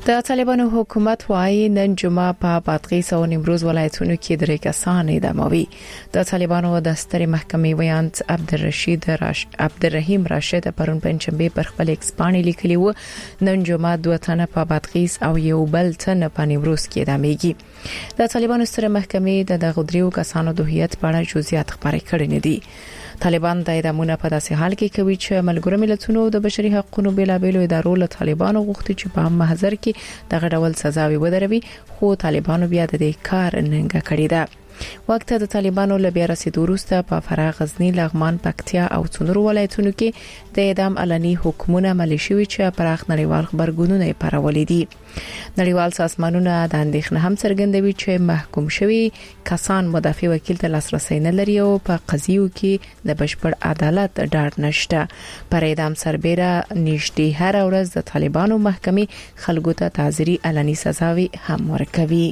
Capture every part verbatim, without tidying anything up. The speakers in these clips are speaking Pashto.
د طالبانو حکومت وايي نن جمعه په بادغیس او نیمروز ولایتونو کې درې کسان اعداموي. د طالبانو د سترې محکمې ویاند عبدالرشید راش عبدالرحیم راشد پرون پنځشنبه پر خپل ایکس باندې لیکلی و نن جمعه دوه تنه په بادغیس او یو بل تنه په نیمروز کې اعدامېږي. د طالبانو سترې محکمې د دغه دریو کسانو د هویت په اړه جزئیات خبرې کړې نه دي. طالبان د اعدامونو په داسې حال کې کوي چې ملګرو ملتونو د بشري حقوقو بېلابېلو ادارو له طالبانو غوښتي چې په محضر کې دغه ډول سزاوي ودروي، خو طالبانو بیا د دې کار ننګه کړې ده. وخت د طالبانو له بیا رسیدو وروسته په فراه، غزنی، لغمان، پکتیا او څنور ولایتونو کې د اعدام علني حکمونه عملي شوي چې پراخ نړیوال خبرګونونه یې پارولې دي. نړیوال سازمانونه د اندېښنې هم څرګندوي چې محکوم شوي کسان مدافع وکیل ته لاسرسي نه لري او په قضیو کې د بشپړ عدالت ډاډ نشته. پر اعدام سربېره نږدې هر ورځ د طالبانو محکمې خلکو ته تعزیري علني سزاوي هم ورکوي.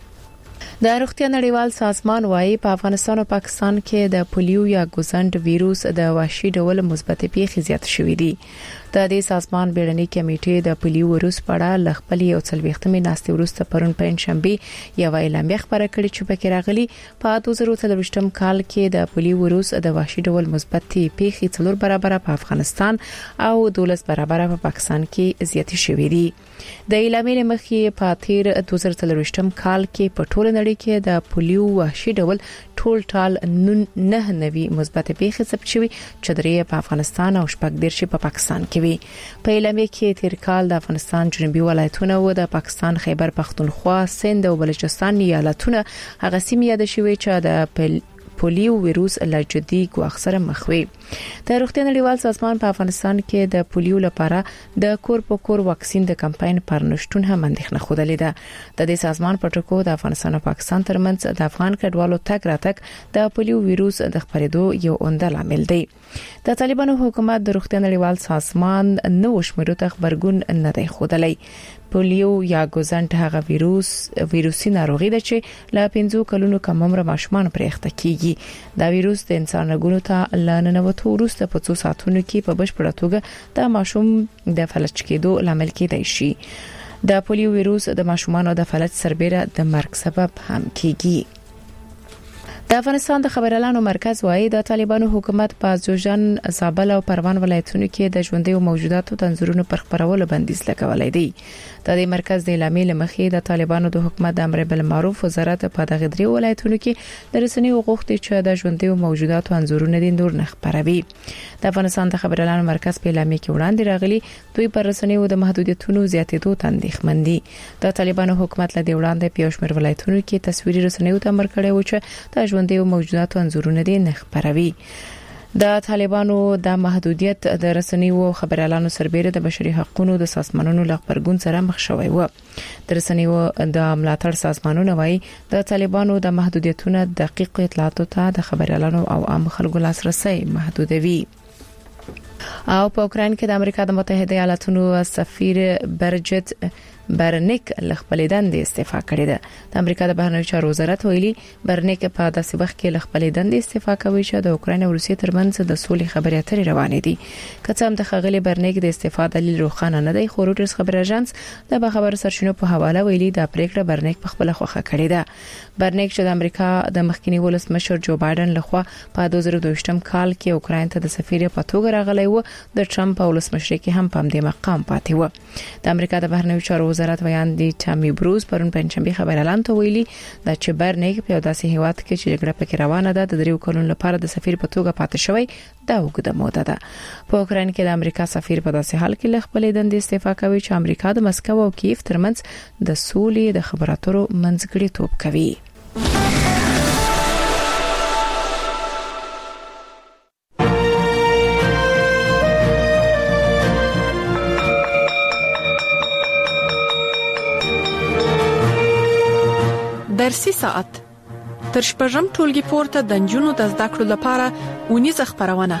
د روغتیا نړیوال سازمان وايي په افغانستان او پاکستان کې د پولیو یا ګوزند ویروس د وحشي ډول مثبت پیښې زیات شوې دي. د دې سازمان بیړنۍ کمیټې د پولیو ویروس په اړه لخپلې او څلوېښتمې ناستې وروسته پرون پنځشنبه یو اعلامیه خبره کړې چې پکې راغلي په دوه زره څلوېښتم کال کې د پولیو ویروس د وحشي ډول مثبت پیښې څلور برابر په افغانستان او دولس برابر په پاکستان کې زیاتې شوې دي. د اعلامیې مخکې په تیر دوه زره څلوېښتم کال کې په ټول نړۍ کې د پولیو وحشي ډول ټول ټال نه نوي مثبت پیښې ثبت شوي چې درې په افغانستان او شپږ دیرش په پاکستان کې وي. په اعلامیه کې تیر کال د افغانستان جنوبي ولایتونه او د پاکستان خیبر پختونخوا، سند او بلوچستان ایالتونه هغه سیمې یاد شوي چې د پولیو ویروس له جدي ګواښ سره مخ وي. د روغتیا نړیوال سازمان په افغانستان کې د پولیو لپاره د کور په کور واکسین د کمپاین پر نشټون هم اندېښنه خوده ده. د دې سازمان په ټکو د افغانستان او پاکستان ترمنځ د افغان کډوالو تګ راتګ د پولیو ویروس د خپرېدو یو عمده لامل دی. د طالبانو حکومت د روغتیا نړیوال سازمان نو شمیرو ته خبرګون نه دی خودلی. پولیو یا ګوزند هغه ویروس ویروسي ناروغي ده چې له پنځو کلونو کم عمر ماشومان پرې اخته کیږي. دا ویروس د انسان رګونو ته لننوتو وروسته په څو ساعتونو کې په بشپړه توګه د ماشوم د فلج کېدو لامل کېدای شي. د پولیو ویروس د ماشومانو د فلج سربېره د مرګ سبب هم کیږي. د افغانستان د خبريالانو مرکز وايي د طالبانو حکومت په جوجن، زابل او پروان ولایتونو کې د ژوندۍ موجوداتو تنظیرونو پر خبرولو بندیز لګولای دی. د دې مرکز د اعلامیې لمخې د طالبانو د حکومت د امر بالمعروف وزارت په دغه درې ولایتونو کې د رسنیو غوښتي چې د ژوندۍ موجوداتو انځورونه دي نور نه خبروي. د افغانستان د خبريالانو مرکز په اعلامیه کې وړاندې راغلي دوی پر رسنیو د محدودیتونو زیاتېدو تندېښمن دي. د طالبانو حکومت له دې وړاندې په شمېر ولایتونو کې تصویري رسنیو ته امر کړی و چې د ژوندۍ موجوداتو انځورونه دي نه خبروي. د طالبانو د محدودیت د رسنیو خبريالانو سربېره د بشري حقوقو د سازمانونو لغبرګون سره مخ شوی و. د رسنیو د ملاتړ سازمانونو وايي د طالبانو د محدودیتونو دقیق اطلاعاتو ته د خبريالانو او عام خلکو لاسرسي محدودوي. او په اوکران کې د امریکا د متحده ایالاتونو سفیر برجت برنیک لخپلې دندې استعفا کړې ده. د امریکا د بهرنیو چارو وزارت ویلي برنیک په داسې وخت کې لخپلې دندې استعفا کوي چې د اوکران او روسیې ترمنځ د سولې خبرې اترې روانې دي. که څه هم د خغلی برنیک د استعفا دلیل روښانه نه دی، خو روټرز خبر اژانس د خبر سرچینو په حواله ویلي دا پریکړه برنیک په خپل خوخه کړې ده. برنیک چې د امریکا د مخکنی ولسمشر جو بایدن لخوا په دوه زره دوه کال کې اوکران ته د سفیر په توګه راغلی و، د ټرمپ او ولسمشر کې هم په دې مقام پاتې و. د امریکا د بهرنیو چارو وزارت ویاند ټامي بروز پرون پنځشنبه خبريالان ته ویلي دا چې برنیک په داسې هیواد کې چې جګړه پکې روانه ده د دریو کلونو لپاره د سفیر په توګه پاتې شوی دا وګړه موده ده. په اوکران کې د امریکا سفیر په داسې حال کې لخپلې دندې استعفا کوي چې امریکا د مسکو او کیف ترمنځ د سولې د خبرو اترو منځګړیتوب کوي. درسي ساعت تر شپږم ټولګي پورته د نجونو د زده کړو لپاره ونیزه خبرونه.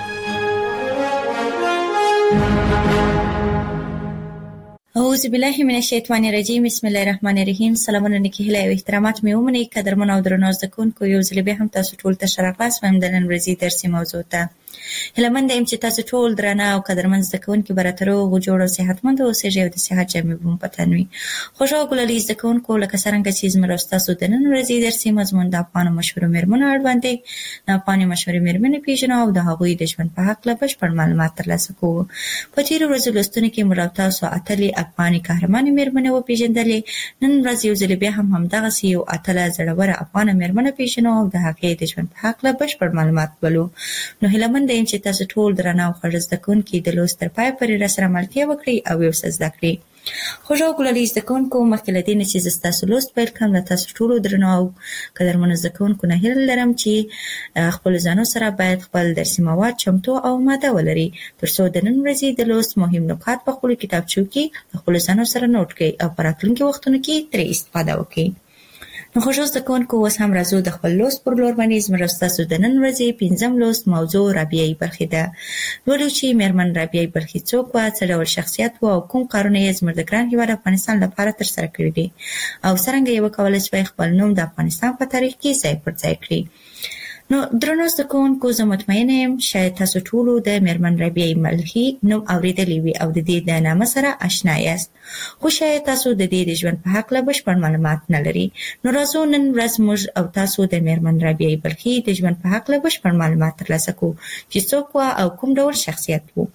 اعوذ بالله من الشیطان الرجیم. بسم الله الرحمن الرحیم. سلامونه نیکه او احترامات مې ومنئ قدرمن او درنو زده کوونکو، یو ځل بیا هم تاسو ټول ته ښه راغلاست. وایم د نن ورځې درسي موضوع ته هلمند ایم چې تاسو ټول درنه او قدرمن زده کوونکي براترو غو جوړ او صحتمند اوسئ او د صحت جامې بم پتنوي. خوشاله ګلالي زده کوونکو لکه څنګه چې زموږ تاسو د نن ورځې درسي مضمون د افغان مشهور میرمنو اړوند د افغان مشهور میرمنې پیژنو او د هغوی د ژوند په حق له بشپړ معلومات ترلاسه کوو. په تیر ورځو لوستونو کې موږ تاسو اتلې افغاني قهرمان میرمنې وپیژندلې. نن ورځ یو ځل بیا هم همدغه یو اتله زړوره افغان میرمنه پیژنو او د هغې د ژوند په حق له بشپړ معلومات ولو. نو هلمند ایم چې تاسو ټول درنه او خوږ زده کوونکي د لوست تر پای پورې راسره ملتیا وکړئ او یو څه زده کړئ. خوږو ګلالي زده کوونکو مخکې له دې نه چې زه ستاسو لوست پیل کړم له تاسو ټولو درنو او قدرمنو زده کوونکو نه هیله لرم چې خپلو ځانو سره باید خپل درسي مواد چمتو او ماده ولري تر څو د نن ورځې د لوست مهم نکات په خپلو کتابچو کې د خپلو ځانو سره نوټ کړئ او په راتلونکي وختونو کې ترې استفاده وکړئ. نو خوږو زده کوونکو اوس هم راځو د خپل لوست پر لور باندې. زموږ ستاسو د نن ورځې پنځم لوست موضوع رابعه بلخي ده. لولو چې میرمن رابعه بلخي څوک وه، څه ډول شخصیت و او کوم کارونه یې زموږ د ګران هېواد افغانستان لپاره ترسره کړي دي او څرنګه یې وکولی شوی خپل نوم د افغانستان په تاریخ کې ځای پر ځای کړي. نو درنو زده کوونکو زه مطمئنه یم شاید تاسو ټولو د میرمن رابعه بلخي نوم اورېدلی وي او د دې د نامه سره اشنا یاست، خو شاید تاسو د دې د ژوند په هکله بشپړ معلومات نه لرئ. نو راځو نن ورځ موږ او تاسو د میرمن رابعه بلخي د ژوند په هکله بشپړ معلومات ترلاسه کوو چې څوک وه او کوم ډول شخصیت و.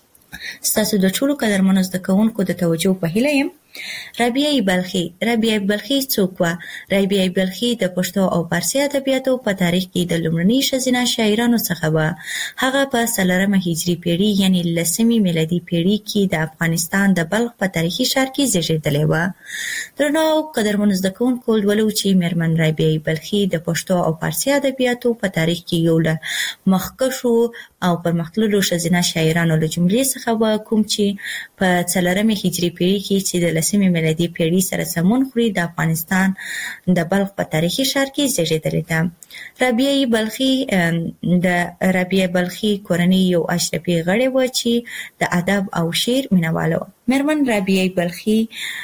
ستاسو د ټولو قدرمنو زده کوونکو د توجه په هیله یم. رابعه بلخي رابعه بلخي څوک وه؟ رابعه بلخي د پښتو او فارسي ادبیاتو په تاریخ کې د لومړني ښځینه شاعرانو څخه وه. هغه په څلورمه هجري پیړۍ یعنې لسمې میلادي پیړۍ کې د افغانستان د بلخ په تاریخي ښار کې زیږېدلې وه. درنو قدرمنو زده کوونکو لولو چې میرمن رابعه بلخي د پښتو او فارسي ادبیاتو په تاریخ کې یو له مخکښو او پرمختللو ښځینه شاعرانو له جملې څخه وه، کوم چې په څلورمې هجري پیړۍ کې چې د لسمې میلادي پیړۍ سره سمون خوري د افغانستان د بلخ په تاریخي ښار کې زیږېدلې ده. رابعه بلخي د رابعه بلخي کورنۍ یو اشرفي غړې وه چې د ادب او شعر مینهواله وه. میرمن رابعه بلخي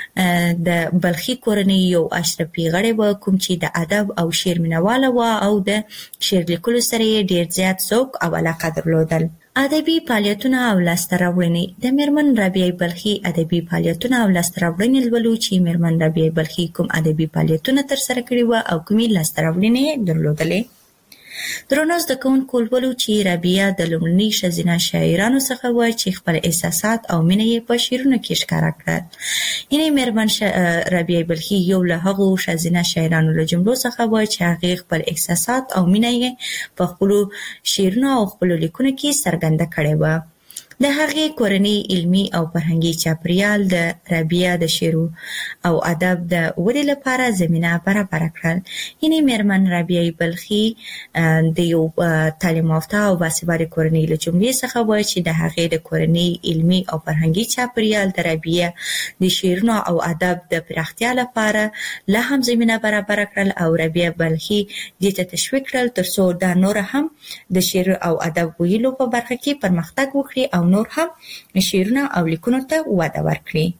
د بلخي کورنۍ یو اشرفي غړې وه کوم چې د ادب او شعر مینهواله وه او د شعر لیکلو سره یې ډېر زیات ذوق او علاقه درلودل. ادبي فعالیتونه او لاسته راوړنې. د میرمن رابعه بلخي ادبي فعالیتونه او لاسته راوړنې لولو چې میرمن رابعه بلخي کوم ادبي فعالیتونه ترسره کړي وه او کومې لاسته راوړنې درلودلې. درنو زده کوونکو لولو چې رابعه د لومړني ښځینه شاعرانو څخه وه چې خپل احساسات او مینه یې په شعرونو کې ښکاره کړل. یعنې میرمن رابعه بلخي یو له هغو ښځینه شاعرانو له جملو څخه وه چې هغې خپل احساسات او مینه یې په خپلو شعرونو او خپلو لیکنو کې څرګنده کړې وه. د هغې کورنۍ علمي او فرهنګي چاپېریال د رابعه د شعر او ادب د ودې لپاره زمینه برابره کړل. یعنې میرمن رابعه بلخي د یو تعلیم یافته او باسواده کورنۍ له جملې څخه وه چې د هغې د کورنۍ علمي او فرهنګي چاپېریال د رابعه د شعرونو او ادب د پراختیا لپاره لا هم زمینه برابره کړل او رابعه بلخي دې ته تشویق کړل تر څو دا نور هم د شعر او ادب ویلو په برخه کې پرمختګ وکړي او نور هم شعرونه او لیکنو ته وده ورکړي.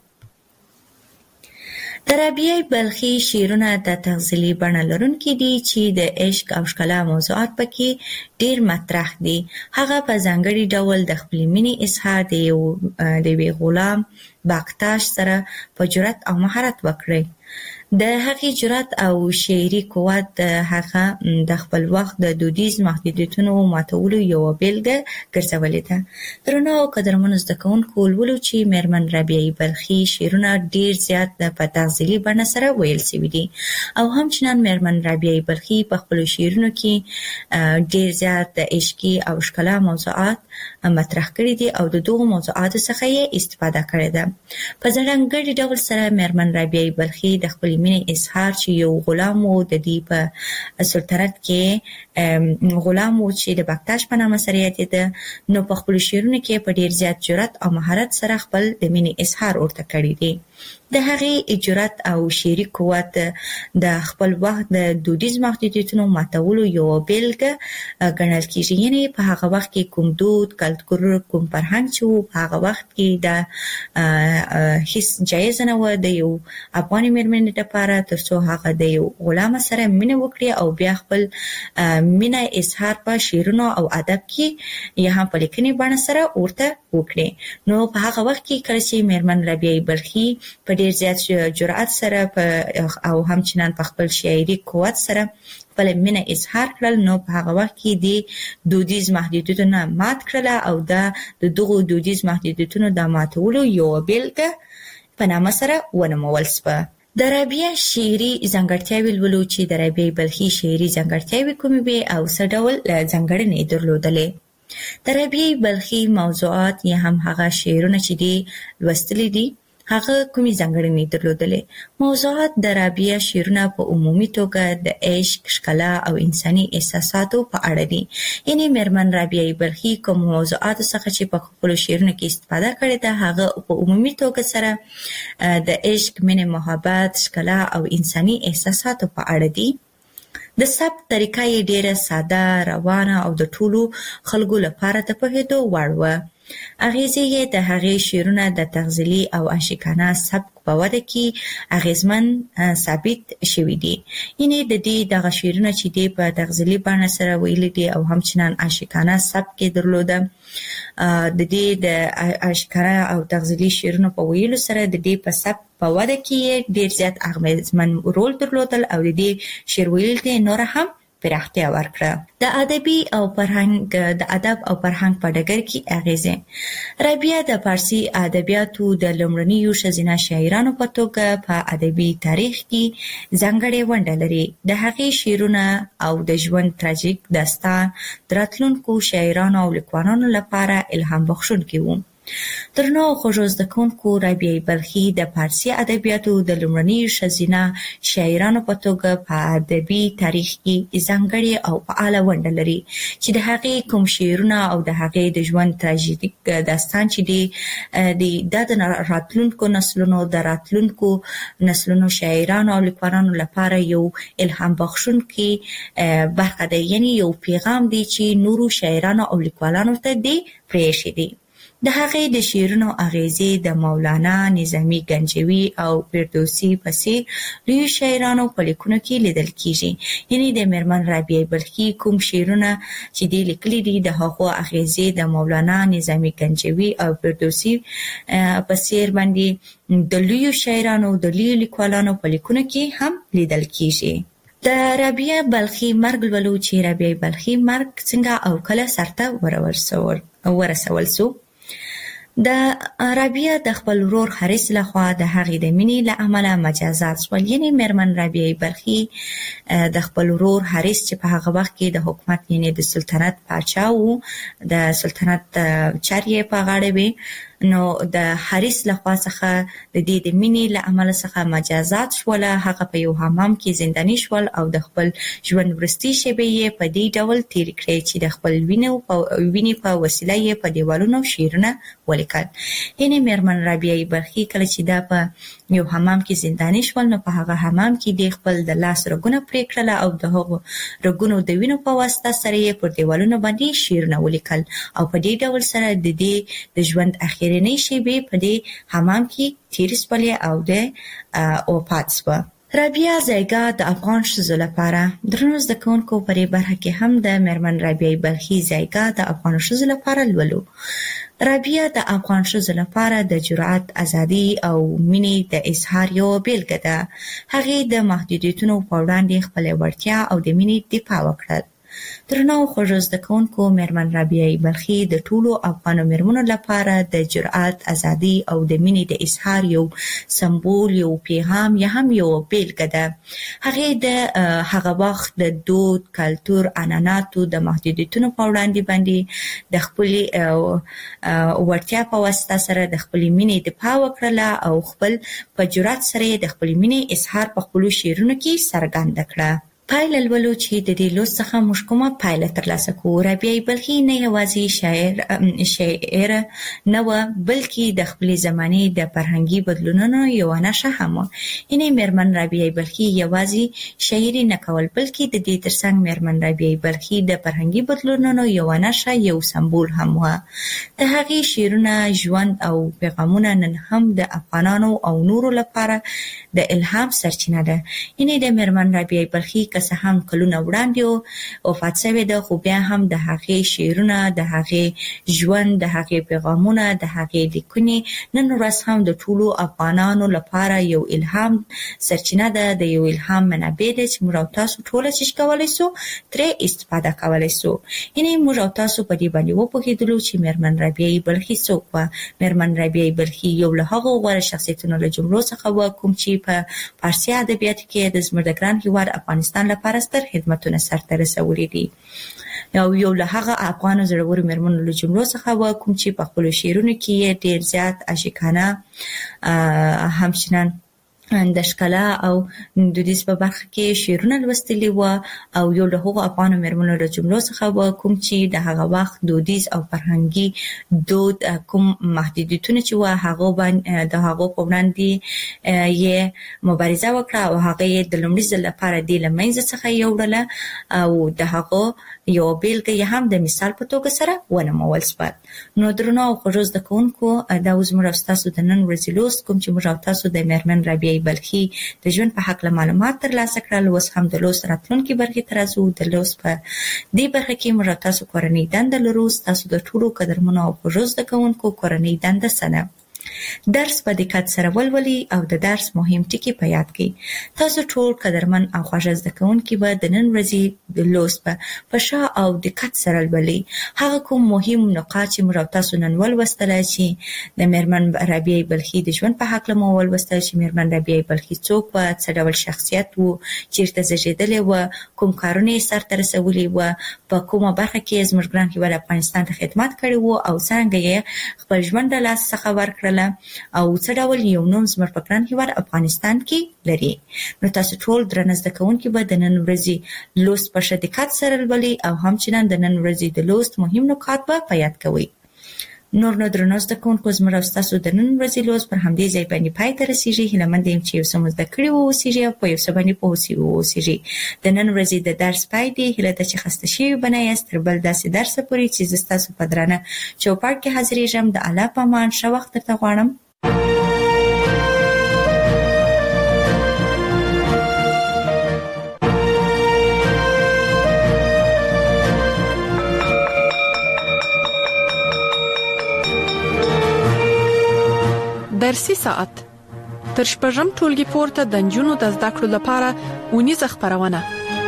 د رابعه بلخي شعرونه د تغزلي بڼه لرونکي دي چې د عشق او ښکلا موضوعات پکې ډېر مطرح دي. هغه په ځانګړي ډول د خپلې مینې اظهار د یوې غلام باکتاش سره په جرأت او مهارت وکړي. د هغې جرأت او شعري قوت د هغه د خپل وخت د دودیز محدودیتونو ماتولو یوه بیلګه ګرځولې ده. درنو قدرمنو زده کوونکو لولو چې میرمن رابعه بلخي شعرونه ډېر زیات په تغزلي بڼه سره ویل سوي دي او همچنان میرمن رابعه بلخي په خپلو شعرونو کې ډېر زیات د عشقي او ښکلا موضوعات مطرح کړي دي او د دغو موضوعاتو څخه یې استفاده کړې ده. په ځانګړي ډول سره میرمن رابعه بلخي د خپلې مینې اظهار چې یو غلام و د دې په سلطنت کې غلام و چې د باکتاش په نامه سره یادېده، نو په خپلو شعرونو کې په ډېر زیات جرأت او مهارت سره خپل د مینې اظهار ورته کړی دی. د هغې جرأت او شعري قوت د خپل وخت د دودیز محدودیتونو ماتولو یو بیلګه ګڼل کېږي. یعنی په هغه وخت کې کوم دود، کلتور، کوم فرهنګ چې و په هغه وخت کې د هیڅ جایز نه و د یو افغاني مېرمنې لپاره تر څو هغه د یو غلام سره مینه وکړي او بیا خپل مینه اظهار په شعرونو او ادب کې یا هم په لیکنې بڼه سره ورته وکړي. نو په هغه وخت کې کله چې مېرمن رابعه بلخي په ډیر زیات جرأت سره په او همچنان په خپل شاعري قوت سره خپل مینه اظهار کړل، نو په هغه وخت کې د دودیز محدودیتونو مات کړل او د دغو دودیز محدودیتونو د ماتولو یو بیلګه په نامه سره ونومول شوه. د رابعه شعري ځانګړتیاوې لولو چې د رابعه بلخي شعري ځانګړتیاوې کومې وې او څه ډول ځانګړنې درلودلې. د رابعه بلخي موضوعات یا هم هغه شعرونه چې دي لوستلي دي هغه کومې ځانګړنې درلودلې. موضوعات د رابعه شعرونه په عمومي توګه د عشق، ښکلا او انساني احساساتو په اړه دي. یعنی مېرمن رابعه بلخي کوم موضوعات څخه چې په خپل شعرونو کې استفاده کړې ده هغه په عمومي توګه سره د عشق، مینې، محبت، ښکلا او انساني احساساتو په اړه دي. د ثبت طریقه یې ډیره ساده، روانه او د ټولو خلکو لپاره د پوهېدو وړ وه. اغیزې یې د هغې شعرونه د تغزلي او عاشقانه سبک په وده کې اغیزمن ثابت شوي دي. یعنې د دې دغه شعرونه چې دي په تغزلي بڼه سره ویلي دي او همچنان عاشقانه سبک یې درلوده. د دې د عاشقانه او تغزلي شعرونو په ویلو سره د دې په سبک په وده کې ډیر زیات اغیزمن رول درلودل او د دې شعر ویل ته نور هم پراختیا ورکړه. د ادبي او فرهنګ د ادب او فرهنګ په ډګر کې اغیزې. رابعه د فارسي ادبیاتو د لومړنیو ښځینه شاعرانو په توګه په ادبي تاریخ کې ځانګړې ونډه لري. د هغې شعرونه او د ژوند تراژیک داستان د راتلونکو شاعرانو او لیکوالانو لپاره الهام بخښونکي وو. درنو خوږو زده کوونکو، رابعه بلخي د فارسي ادبیاتو د لومړنیو ښځینه شاعرانو په توګه په ادبي تاریخ کې ځانګړې او فعاله ونډه لري چې د هغې کوم شعرونه او د هغې د ژوند تراژیک داستان چې دی د راتلونکو نسلونو د راتلونکو نسلونو شاعرانو او لیکوالانو لپاره یو الهام بخښونکی برخه ده. یعنی یو پیغام دی چې نورو شاعرانو او لیکوالانو ته دی پرېښی دی. د هغې د شعرونو اغیزې د مولانا، نظامي گنجوي او فردوسي په څېر لویو شاعرانو په لیکنو کې لیدل کېږي. یعنې د مېرمن رابعه بلخي کوم شعرونه چې دې لیکلي دي د هغو اغیزې د مولانا، نظامي گنجوي او فردوسي په څېر باندې د لویو شاعرانو د لویو لیکوالانو په لیکنو کې هم لیدل کېږي. د رابعه بلخي مرګ لولو چې رابعه بلخي مرګ څنګه او کله سرته ورسول سو. د رابعه د خپل ورور حارث لخوا د هغې د مینې له امله مجازات شول. یعنې مېرمن رابعه بلخي د خپل ورور حارث چې په هغه وخت کې د حکومت یعنې د سلطنت پاچا و، د سلطنت چارې یې په غاړه وې، نو د حارث لخوا څخه د دې د مینې له امله څخه مجازات شول. هغه په یو حمام کې زنداني شول او د خپل ژوند وروستۍ شېبې یې په دې ډول تېرې کړې چې د خپل وینې په وسیله یې په دیوالونو شعرونه ولیکل. یعنې مېرمن رابعه بلخي کله چې دا په یو حمام کې زنداني شول، نو په هغه حمام کې د خپل د لاس رګونه پرې کړل او د هغو رګونو د وینو په واسطه سره یې پر دیوالونو باندې شعرونه ولیکل او په دې ډول سره د دې د ژوند اخرنۍ شېبې په دې حمام کې تېرې شولې او د وفات شوه. رابعه ځایګه د افغان ښځو لپاره. درنو زده کوونکو، په دې برخه کې هم د مېرمن رابعه بلخي ځایګه د افغان ښځو لپاره لولو. رابعه د افغان ښځو لپاره د جرأت، ازادي او مینې د اظهار یوه بیلګه ده. هغې د محدودیتونو په وړاندې خپله وړتیا او د مینې دفاع وکړل. درنو خوږو زده کوونکو، مېرمن رابعه بلخي د ټولو افغانو مېرمنو لپاره د جرأت، ازادي او د مینې د اظهار یو سمبول، یو پیغام یا هم یو بیلګه ده. هغې د هغه وخت د دود، کلتور، عنعناتو د محدودیتونو په وړاندې باندې د خپلې وړتیا په واسطه سره د خپلې مینې دفاع وکړله او خپل په جرأت سره د خپلې مینې اظهار په خپلو شعرونو کې څرګنده کړه. پایله لولو چې د دې لوست څخه موږ کومه پایله ترلاسه کوو. رابعه بلخي نه یوازې شاعر شاعر نه و، بلکې د خپلې زمانې د فرهنګي بدلونونو یو نښه هم و. یعنې مېرمن رابعه بلخي یوازې شاعري نه کول، بلکې د دې ترڅنګ مېرمن رابعه بلخي د فرهنګي بدلونونو یو نښه، یو سمبول هم و. د هغې شعرونه، ژوند او پیغامونه نن هم د افغانانو او نورو لپاره د الهام سرچینه ده. یعنې د مېرمن رابعه بلخي که څه هم کلونه وړاندې وفات شوې ده، خو بیا هم د هغې شعرونه، د هغې ژوند، د هغې پیغامونه، د هغې لیکنې نن ورځ هم د ټولو افغانانو لپاره یو الهام سرچینه ده، د یو الهام منابع ده چې موږ او تاسو ټوله چې کولی سو ترې استفاده کولی سو. یعنې موږ او تاسو په دې باندې وپوهېدلو چې مېرمن رابعه بلخي څوک وه. مېرمن رابعه بلخي یو له هغو غوره شخصیتونو له جملو څخه وه کوم چې په فارسي ادبیاتو کې د زموږ د ګران هېواد افغانستان لپاره ستر خدمتونه سرته رسولي دي. او یو له هغه افغانو زړورو مېرمنو له جملو څخه وه کوم چې په خپلو شعرونو کې یې ډېر زیات عاشقانه همچنان د ښکلا او دودیز په برخه کې شعرونه لوستلي وه. او یو له هغو افغانو مېرمنو له جملو څخه وه کوم چې د هغه وخت دودیز او فرهنګي دود کوم محدودیتونه چې وه هغو باندې د هغو په وړاندې یې مبارزه وکړه او هغه یې د لومړي ځل لپاره دې له منځه څخه یوړله او د هغو یو بیلګه یې هم د مثال په توګه سره ونمول شوه. نو درنو او خوږو زده کوونکو، دا اوس موږ او ستاسو د نن ورځې لوست کوم چې موږ او تاسو د مېرمن رابعه بلخي د ژوند په هکله معلومات ترلاسه کړل. اوس هم د لوست راتلونکي برخې ته راځو. د لوست په دې برخه کې موږ او تاسو کورنۍ دنده لرو. ستاسو د ټولو قدرمنو او خوږو زده کوونکو کورنۍ دنده څه ده؟ درس په دقت سره ولولئ او د درس مهم ټکي په یاد کړئ. تاسو ټول قدرمن او خوږ زده کوونکي به د نن ورځې د لوست په ښه او دقت سره ولولئ. هغه کوم مهم نقاط چې موږ تاسو نن ولوستل چې د مېرمن رابعه بلخي د ژوند په هکله مو ولوستل چې مېرمن رابعه بلخي څوک وه، څه ډول شخصیت و، چیرته زیږېدلې وه، کوم کارونه یې سرته رسولي وه، په کومه برخه کې زموږ ګران هېواد افغانستان ته خدمت کړی و او څرنګه یې خپل ژوند د لاس څخه ورکړل او څه ډول یو نوم زموږ په ګران هېواد افغانستان کې لري. نو تاسو ټول درنه زده کوونکي به د نن ورځې لوست په ښه دقت سره لولئ او همچنان د نن ورځې د لوست مهم نکات به په یاد کوئ. نور نو درنو زده کوونکو، زموږ او ستاسو د نن ورځې لوست پر همدې ځای باندې پای ته رسېږي. هیله مند یم چې یو څه مو زده کړي واوسېږي او په یو څه باندې پوه سوي واوسېږي. د نن ورځې د درس پای دی. هیله ده چې خسته شوي به نه یاست. تر بل داسې درسه پورې چې زه ستاسو په درانه چوپړ کې حاضرېږم. د الله په امان، ښه وخت درته غواړم. درسي ساعت تر شپږم ټولګي پورته د نجونو د زده کړو لپاره اونیزه خپرونه.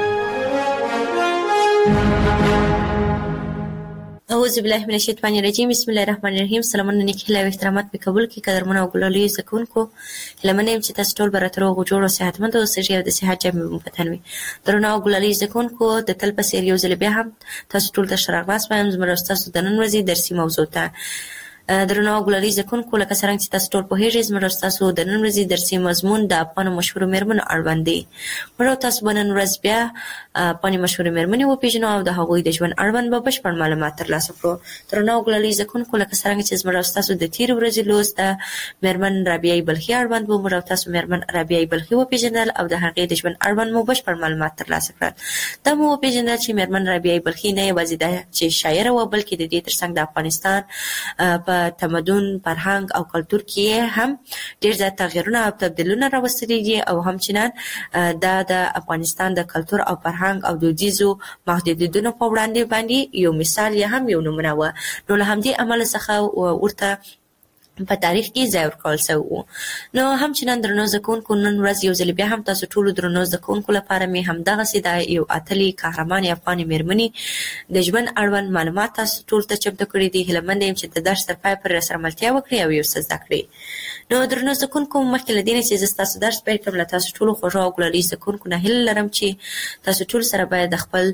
اعوذ بالله من الشیطان الرجیم. بسم الله الرحمن الرحیم. سلامونه، نیک هیله او احترامات په قبول کې قدرمنو او ګلالي زکونکو. هیله چې تاسو ټول براترو غوړو صحتمند او صحي او د صحت جامې مفتنوي. درنو او ګلالي زکونکو، د تل په سیر یو ځل بیا هم تاسو ټول ته شرغواس وایم. زموږ تاسو د نن ورځې درسي موضوع ته درنو او ګلالي زکونکو، لکه څنګه چې تاسو ټول پوهیږئ، زموږ تاسو د نن ورځې درسي مضمون د افغانو مشهور مېرمنو اړوند دی. موږ تاسو به نن ورځ بیا افغاني مشهور مېرمنې وپېژنو او د هغوی د ژوند اړوند به بشپړ معلومات ترلاسه کړو. درنو او ګلالي زکونکو، لکه څنګه چې زموږ تاسو د تېرې ورځې لوست د مېرمن رابعه بلخي اړوند و، موږ تاسو مېرمن رابعه بلخي وپېژندل او د هغې د ژوند اړوند مو بشپړ معلومات ترلاسه کړل. دا مو وپېژندل چې مېرمن رابعه بلخي نه یوازې ده چې شاعره وه، بلکې د دې ترڅنګ د افغانستان په تمدن، فرهنګ او کلتور کې هم ډېر زیات تغیرونه او تبدیلونه راوستلي دي او همچنان دا د افغانستان د کلتور او فرهنګ او دودیزو محدودیتونو په وړاندې باندې یو مثال یا هم یو نمونه وه. نو له همدې امله څخه ورته په تاریخ کې ځای ورکول شوی و. نو همچنان درنو زده کوونکو، نن ورځ یو ځل بیا هم تاسو ټولو درنو زده کوونکو لپاره مې همدغسې د یو اتلې قهرمانې افغانې مېرمنې د ژوند اړوند معلومات تاسو ټولو ته چمتو کړي دي. هیله مند یم چې د درس تر پایه پورې راسره ملتیا وکړئ او یو څه زده کړئ. نو درنو زده کوونکو، مخکې له دې نه چې زه ستاسو درس پیل کړم، له تاسو ټولو خوږو او ګلالي زده کوونکو نه هیله لرم چې تاسو ټول سره باید د خپل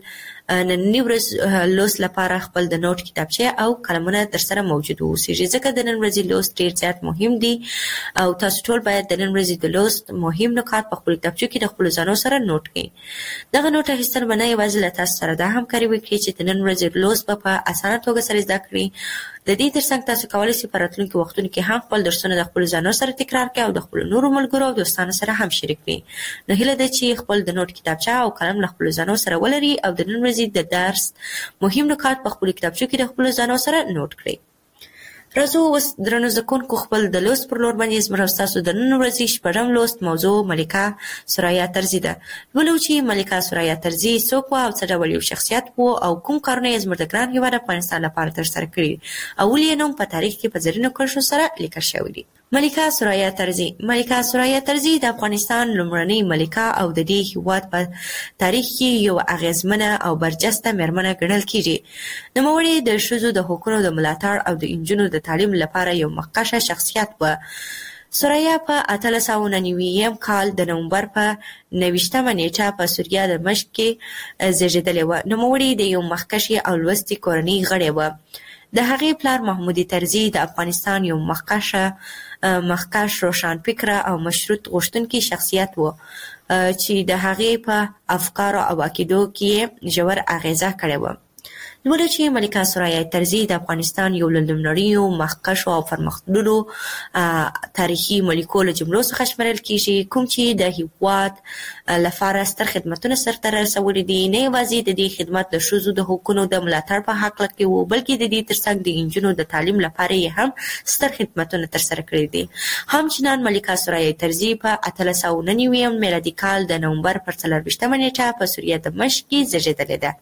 نننی ورځ لوست لپاره خپل د نوٹ کتابچه او قلمونه تر سره موجود اوسئ، ځکه د نن ورځې لوست ډیر زیات مهم دی او تاسو ټول باید د نن ورځې د لوست مهم نکات په خپل کتابچه کې د خپل ځانو سره نوٹ کړئ. دغه نوٹ اخیستل به نه یوازې له تاسو سره دا همکاري وکړي چې د نن ورځې لوست په اسانه توګه سره زده کړئ، د دې ترڅنګ تاسو کولی شئ په راتلونکي وختونو کې هم خپل درسونه د خپل ځانو سره تکرار کړئ او د خپل نورو ملګرو او دوستانو سره هم شریک کړئ. نو هیله ده چې خپل د نوٹ کتابچه او قلم له خپل ځانو سره ولري او د نن ورځې د درس مهم نکات په خپل کتابچه کې د خپل ځانو سره نوٹ کړئ. راځو اوس درنو زده کوونکو خپل د لوست پر لور باندې زموږ ستاسو د نن ورځې شپږم لوست موضوع ملکه ثریا طرزي ده. لولو چې ملکه ثریا طرزي څوک وه او څه ډول یو شخصیت و او کوم کارونه یې زموږ د ګران هېواد افغانستان لپاره ترسره کړي او ولې یې نوم په تاریخ کې په زرینو کرښو سره لیکل شوی دی. ملکه ثریا طرزي ملکه ثریا طرزي د افغانستان لومړنۍ ملکه او د دې هېواد په تاریخ کې یو اغیزمنه او برجسته مېرمنه ګڼل کېږي. نوموړې د ښځو د حقونو د ملاتړ او د نجونو د تعلیم لپاره یو مخکښه شخصیت و. ثریا په اتلس سوه نهه نوي کال د نومبر په نهویشتمه نیټه په سوریه د مشق کې زیږېدلې وه. نوموړې د یو مخکښې او لوستې کورنۍ غړې وه. د هغې پلار محمود طرزي د افغانستان یو مخکښه مخکښ روښانفکره او مشروط غوښتونکی شخصیت و چې د هغې په افکارو او عقیدو کې ژور اغیزه کړې وه. لولو چې ملکه ثریا طرزي د افغانستان یو له لومړنیو مخکښو او پرمختللو تاریخي ملکو له جملو څخه شمېرل کېږي، کوم چې د هېواد لپاره ستر خدمتونه سرته رسولي دي. نه یوازې د دې خدمت د ښځو د حقونو د ملاتړ په هکله کې و، بلکې د دې ترڅنګ د نجونو د تعلیم لپاره یې هم ستر خدمتونه ترسره کړي دي. همچنان ملکه ثریا طرزي په اتلس سوه نهه نوي میلادي کال د نومبر پر څلرویشتمه نیټه په سوریه د مشق کې زیږېدلې ده.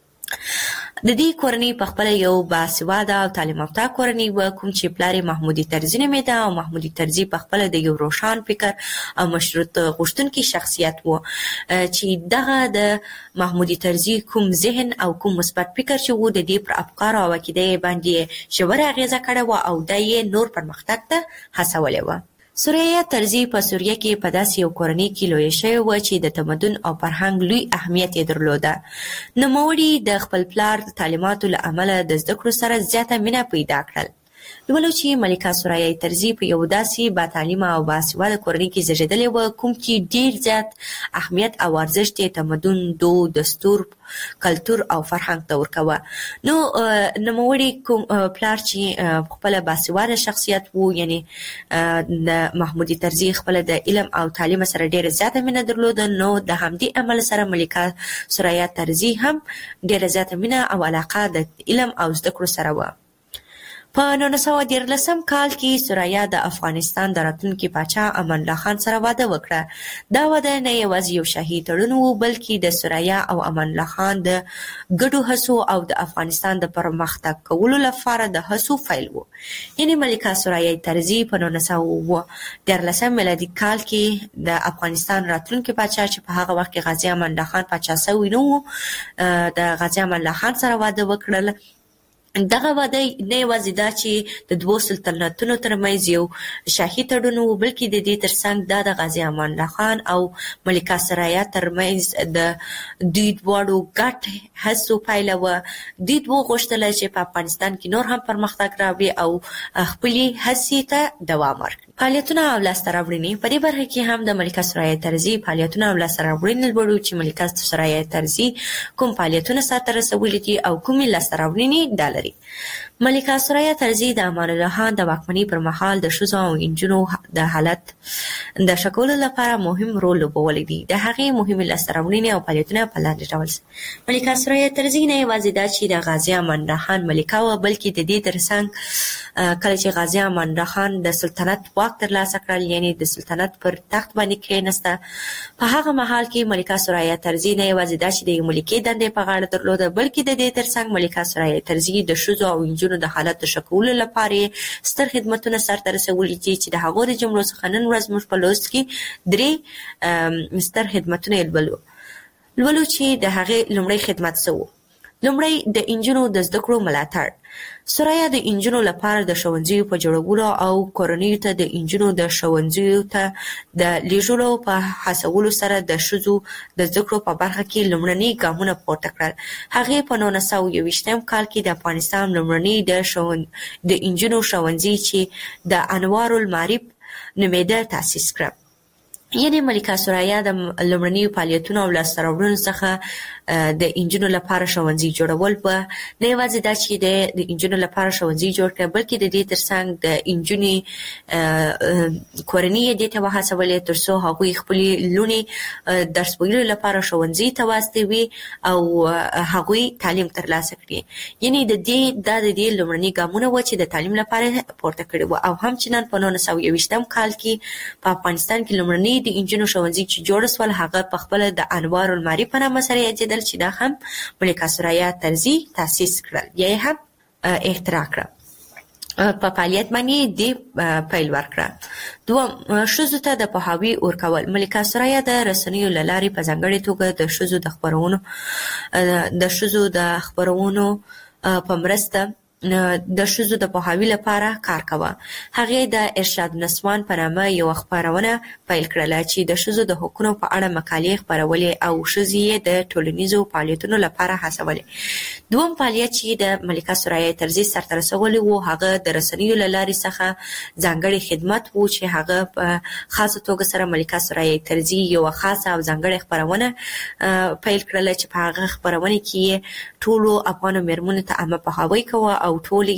د دې کورنۍ په خپله یو باسواده او تعلیم یافته کورنۍ وه، کوم چې پلار یې محمود طرزي نومېده او محمود طرزي په خپله د یو روښان فکر او مشروط غوښتونکي شخصیت و چې دغه د محمود طرزي کوم ذهن او کوم مثبت فکر چې و د دې پر افکارو او عقیده یې باندې ژوره اغېزه کړې وه او دا یې نور پرمختګ ته هڅولی وه. ثریا طرزي په سوریه کې په داسې یو کورنۍ کې لویه شوې وه چې د تمدن او فرهنګ لوی اهمیت یې درلوده. نوموړي د خپل پلار د تعلیماتو له امله د زده کړو سره زیاته مینه پیدا کړل. لولو چې ملکه ثریا طرزي په یو داسې با تعلیمه او باسواده کورنۍ کې زیږېدلې وه، کوم چې ډېر زیات اهمیت او ارزښت یې تمدن، دود، دستور، کلتور او فرهنګ ته ورکوه. نو نوموړي کوم پلار چې خپله باسواده شخصیت و، یعنی د محمود طرزي خپله د علم او تعلیم سره ډېره زیاته مینه درلوده، نو د همدې عمل سره ملکه ثریا طرزي هم ډېره زیاته مینه او علاقه د علم او زده کړو سره وه. په نولس سوه دیارلسم کال کې ثریا د افغانستان د راتلونکي پاچا امان الله خان سره واده وکړه. دا واده نه یوازې یو شاهي تړون و، بلکې د ثریا او امان الله خان د ګډو هڅو او د افغانستان د پرمختګ کولو لپاره د هڅو پیل و. یعنې ملکه ثریا طرزي په نولس سوه دیارلسم میلادي کال کې د افغانستان راتلونکي پاچا چې په هغه وخت کې غازي امان الله خان پاچا سوی نه و، د غازي امان الله خان سره واده وکړل. دغه واده نه یوازې دا چې د دوو سلطنتونو ترمنځ یو شاهي تړون و، بلکې د دې ترڅنګ دا د غازي امان الله خان او ملکه ثریا ترمنځ د دوی دواړو ګډ هڅو پایله وه. دوی دوی غوښتل چې په افغانستان کې نور هم پرمختګ راوړي او خپلې هڅې ته دوام ورکړي. فعالیتونه او لاسته راوړنې په دې برخه کې هم د ملکه ثریا طرزي فعالیتونه او لاسته راوړنې لولو چې ملکه ثریا طرزي کوم فعالیتونه سرته رسولي دي او کومې لاسته راوړنې دا لري. ملکه ثریا طرزي د امان الله خان د واکمنۍ پر مهال د ښځو او نجونو د حالت د ښه کولو لپاره مهم رول لوبولی دی. د هغې مهمې لاسته راوړنې او فعالیتونه په لاندې ډول ملکه ثریا طرزي نه یوازې دا چې د غازي امان الله خان ملکه وه، بلکې د دې ترڅنګ کله چې غازي امان الله خان د سلطنت واک ترلاسه کړل، یعنی د سلطنت پر تخت باندې کېناسته، په هغه مهال کې ملکه ثریا طرزي نه یوازې دا چې د یو ملکې دندې په غاړه درلوده، بلکې د دې ترڅنګ ملکه ثریا طرزي د ښځو او نجونو د حالت د ښه کولو لپاره ستر خدمتونه سرته رسولي دي چې د هغو د جملو څخه نن ورځ موږ په لوست کې درې ستر خدمتونه یې لولو. لولو چې د هغې لومړی خدمت څه و؟ لومړی د انجونو د زده کړو ملاتړ. سرایا د انجونو لپاره د ښوونځیو په جوړولو او کورنیو ته د انجونو د ښوونځیو ته د لیږلو په هڅولو سره د ښځو د زده کړو په برخه کې لومړني ګامونه پورته کړل. هغې په نولس سوه یوویشتم کال کې د افغانستان لومړني د شون د انجونو ښوونځي چې د انوار المعارف نومېده تاسیس کړ. یعنې ملکه سرایا د لومړنیو فعالیتونو او لاسته راوړنو څخه د انجونو لپاره ښوونځي جوړول په نه یوازې دا چې د انجونو لپاره ښوونځي جوړ کړ، بلکې د دې ترڅنګ د انجونې کورنۍ دې ته وهڅولې تر څو هغوی خپلې لوڼې درس ویلو لپاره ښوونځي ته واستوي او هغوی تعلیم ترلاسه کړي. یعنې د دې دا د دې لومړني ګامونه وو چې د تعلیم لپاره پورته کړي وو. او همچنان په نولس سوه یوویشتم کال کې په افغانستان کې لومړني د انجونو ښوونځي چې جوړ سول هغه په خپله د انوار المعارف په نامه سره یادېدل چې دا هم ملکه سرایا طرزي تاسیس کړل یا یې هم اختراع کړه. په فعالیت باندې دې پیل ورکړه. دوم، ښځو ته د پوهاوي ورکول. ملکه سرایا د رسنیو له لارې په ځانګړې توګه د ښځو د خپرونو د ښځو د خپرونو په مرسته د ښځو د پوهاوي لپاره کار کوه. هغې د ارشاد نسوان په نامه یوه خپرونه پیل کړله چې د ښځو د حقونو په اړه مقالې خپرولې او ښځې یې د ټولنیزو فعالیتونو لپاره هڅولې. دوم فعالیت چې د ملکه سرایا طرزي سرته رسولی و هغه د رسنیو له لارې څخه ځانګړی خدمت و چې هغه په خاصه توګه سره ملکه سرایا طرزي یوه خاصه او ځانګړې خپرونه پیل کړله چې په هغه خپرونه کې ټولو افغانو مېرمنو ته عامه پوهاوی کوه او ټول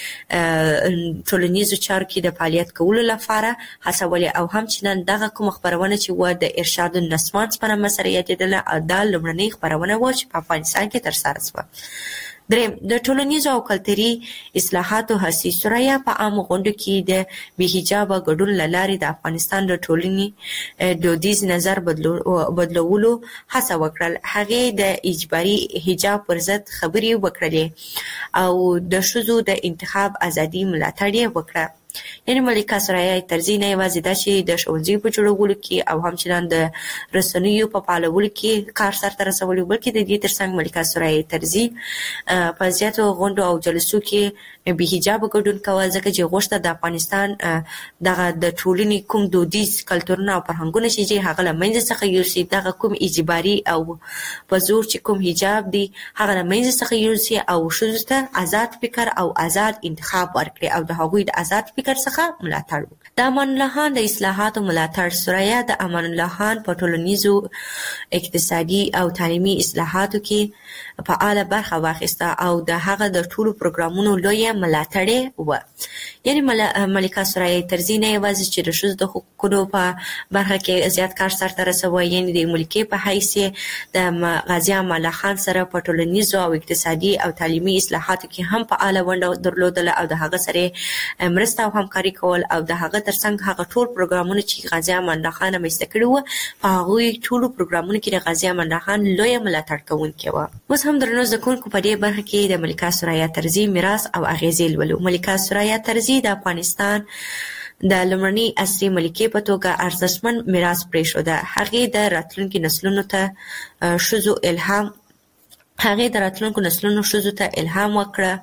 یې ټولنیزو چارو کې د فعالیت کولو لپاره هڅولې. او همچنان دغه کومه خپرونه چې و د ارشاد النسوان په نامه سره یادېدله دا لومړنۍ خپرونه وه چې په افغانستان کې ترسره شوه. دریم، د ټولنیزو او کلتوري اصلاحاتو هڅې. سرایا په عامو غونډو کې د بې حجابه ګډون له لارې د افغانستان د ټولنې دودیز نظر بدلولو هڅه وکړل. هغې د اجباري حجاب پر ضد خبرې وکړلې او د ښځو د انتخاب ازادي ملاتړ یې وکړه. یعنې ملکه سرایا طرزي نه یوازې دا چې د ښوونځیو په جوړولو کې او همچنان د رسنیو په فعالولو کې کار سرته رسولی، بلکې د دې ترڅنګ ملکه سرایا طرزي په زیاتو غونډو او جلسو کې بې حجابه ګډون کوه، ځکه چې غوښته د افغانستان دغه د ټولنې کوم دودیز کلتورونه او فرهنګونه چې هغه له منځه څخه یوسي، دغه کوم اجباري او په زور چې کوم حجاب دی هغه له منځه څخه یوسي او ښځو ته آزاد فکر او آزاد انتخاب ورکړي او د هغوی د آزاد فکر څخه ملاتړ وکړي. د امان الله خان د اصلاحاتو ملاتړ. سرایا د امان الله خان په ټولنیزو، اقتصادي او تعلیمي اصلاحاتو کې فعاله برخه واخیسته او د هغه د ټولو پروګرامونو لویه ملاتړې وه. یعنې ملکه سرایا طرزي نه یوازې چې د ښځو د حقوقو په برخه کې زیات کار سرته رسوه، یعنې د ملکې په حیث د غازي امان الله خان سره په ټولنیزو او اقتصادي او تعلیمي اصلاحاتو کې هم فعاله ونډه درلودله او د هغه سره مرسته او همکاري کول او د هغه ترڅنګ هغه ټول پروګرامونه چې غازي امان الله خان رامنځته کړي وو په هغوی ټولو پروګرامونو کې د غازي امان الله خان لویه ملاتړ کوونکې وه. اوس هم درنو زده کوونکو په دې برخه کې د ملکه سرایا طرزي میراث او اغیزې لولو. ملکه سرایا طرزي د افغانستان د لومړنۍ عصري ملکې په توګه ارزښتمن میراث پرېښوده. هغې د راتلونکي نسلونو ته ښځو الهام هغې د راتلونکو نسلونو ښځو ته الهام وکړه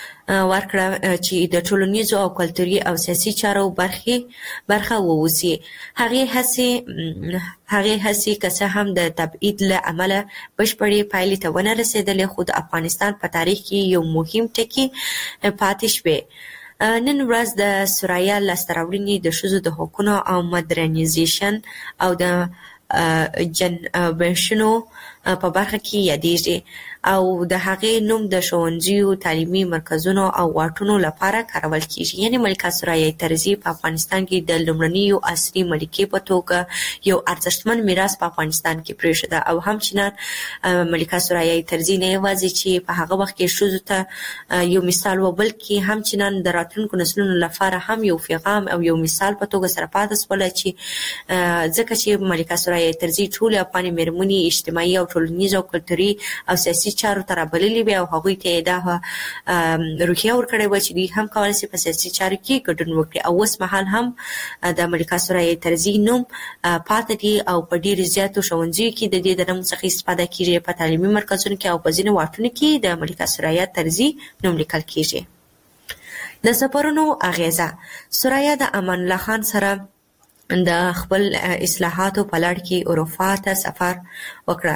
ورکړه چې د ټولنیزو او کلتوري او سیاسي چارو برخه برخه ووځي. هغې هڅې هغې هڅې که څه هم د تبعید له امله بشپړې پایلې ته ونه رسېدلې، خو د افغانستان په تاریخ کې یو مهم ټکی پاتې شوی. نن ورځ د سرایا لاسته راوړنې د ښځو د حقونو او مدرنیزیشن او د جنبشونو په برخه کې یادېږي او د هغې نوم د ښوونځیو، تعلیمي مرکزونو او واټونو لپاره کارول کیږي. یعنې ملکه سرایا طرزي په افغانستان کې د لومړنیو عصري ملکې په توګه یو ارزښتمن میراث په افغانستان کې پرېښوده او همچنان ملکه سرایا طرزي نه یوازې چې په هغه وخت کې ښځو ته یو مثال و، بلکې همچنان د راتلونکو نسلونو لپاره هم یو پیغام او یو مثال په توګه سره پاتې شوله، چې ځکه چې ملکه سرایا طرزي ټولې افغاني مېرمنې اجتماعي او ټولنیز او کلتوري او سیاسي سیاسي چارو ته رابللي وي او هغوی ته دا روحیه ورکړې وه چې دوی هم کولی شي په سیاسي چارو کې ګډون وکړي. او اوس مهال هم د ملکه سرای طرزي نوم پاتې دي او په ډېرو زیاتو ښوونځیو کې د دې د نوم څخه استفاده کېږي، په تعلیمي مرکزونو کې او په ځینو واټونو کې د ملکه سرای طرزي نوم لیکل کېږي. د سفرونو اغیزه: سرای د امان الله خان سره د خپل اصلاحاتو په لړ کې اروپا ته سفر وکړه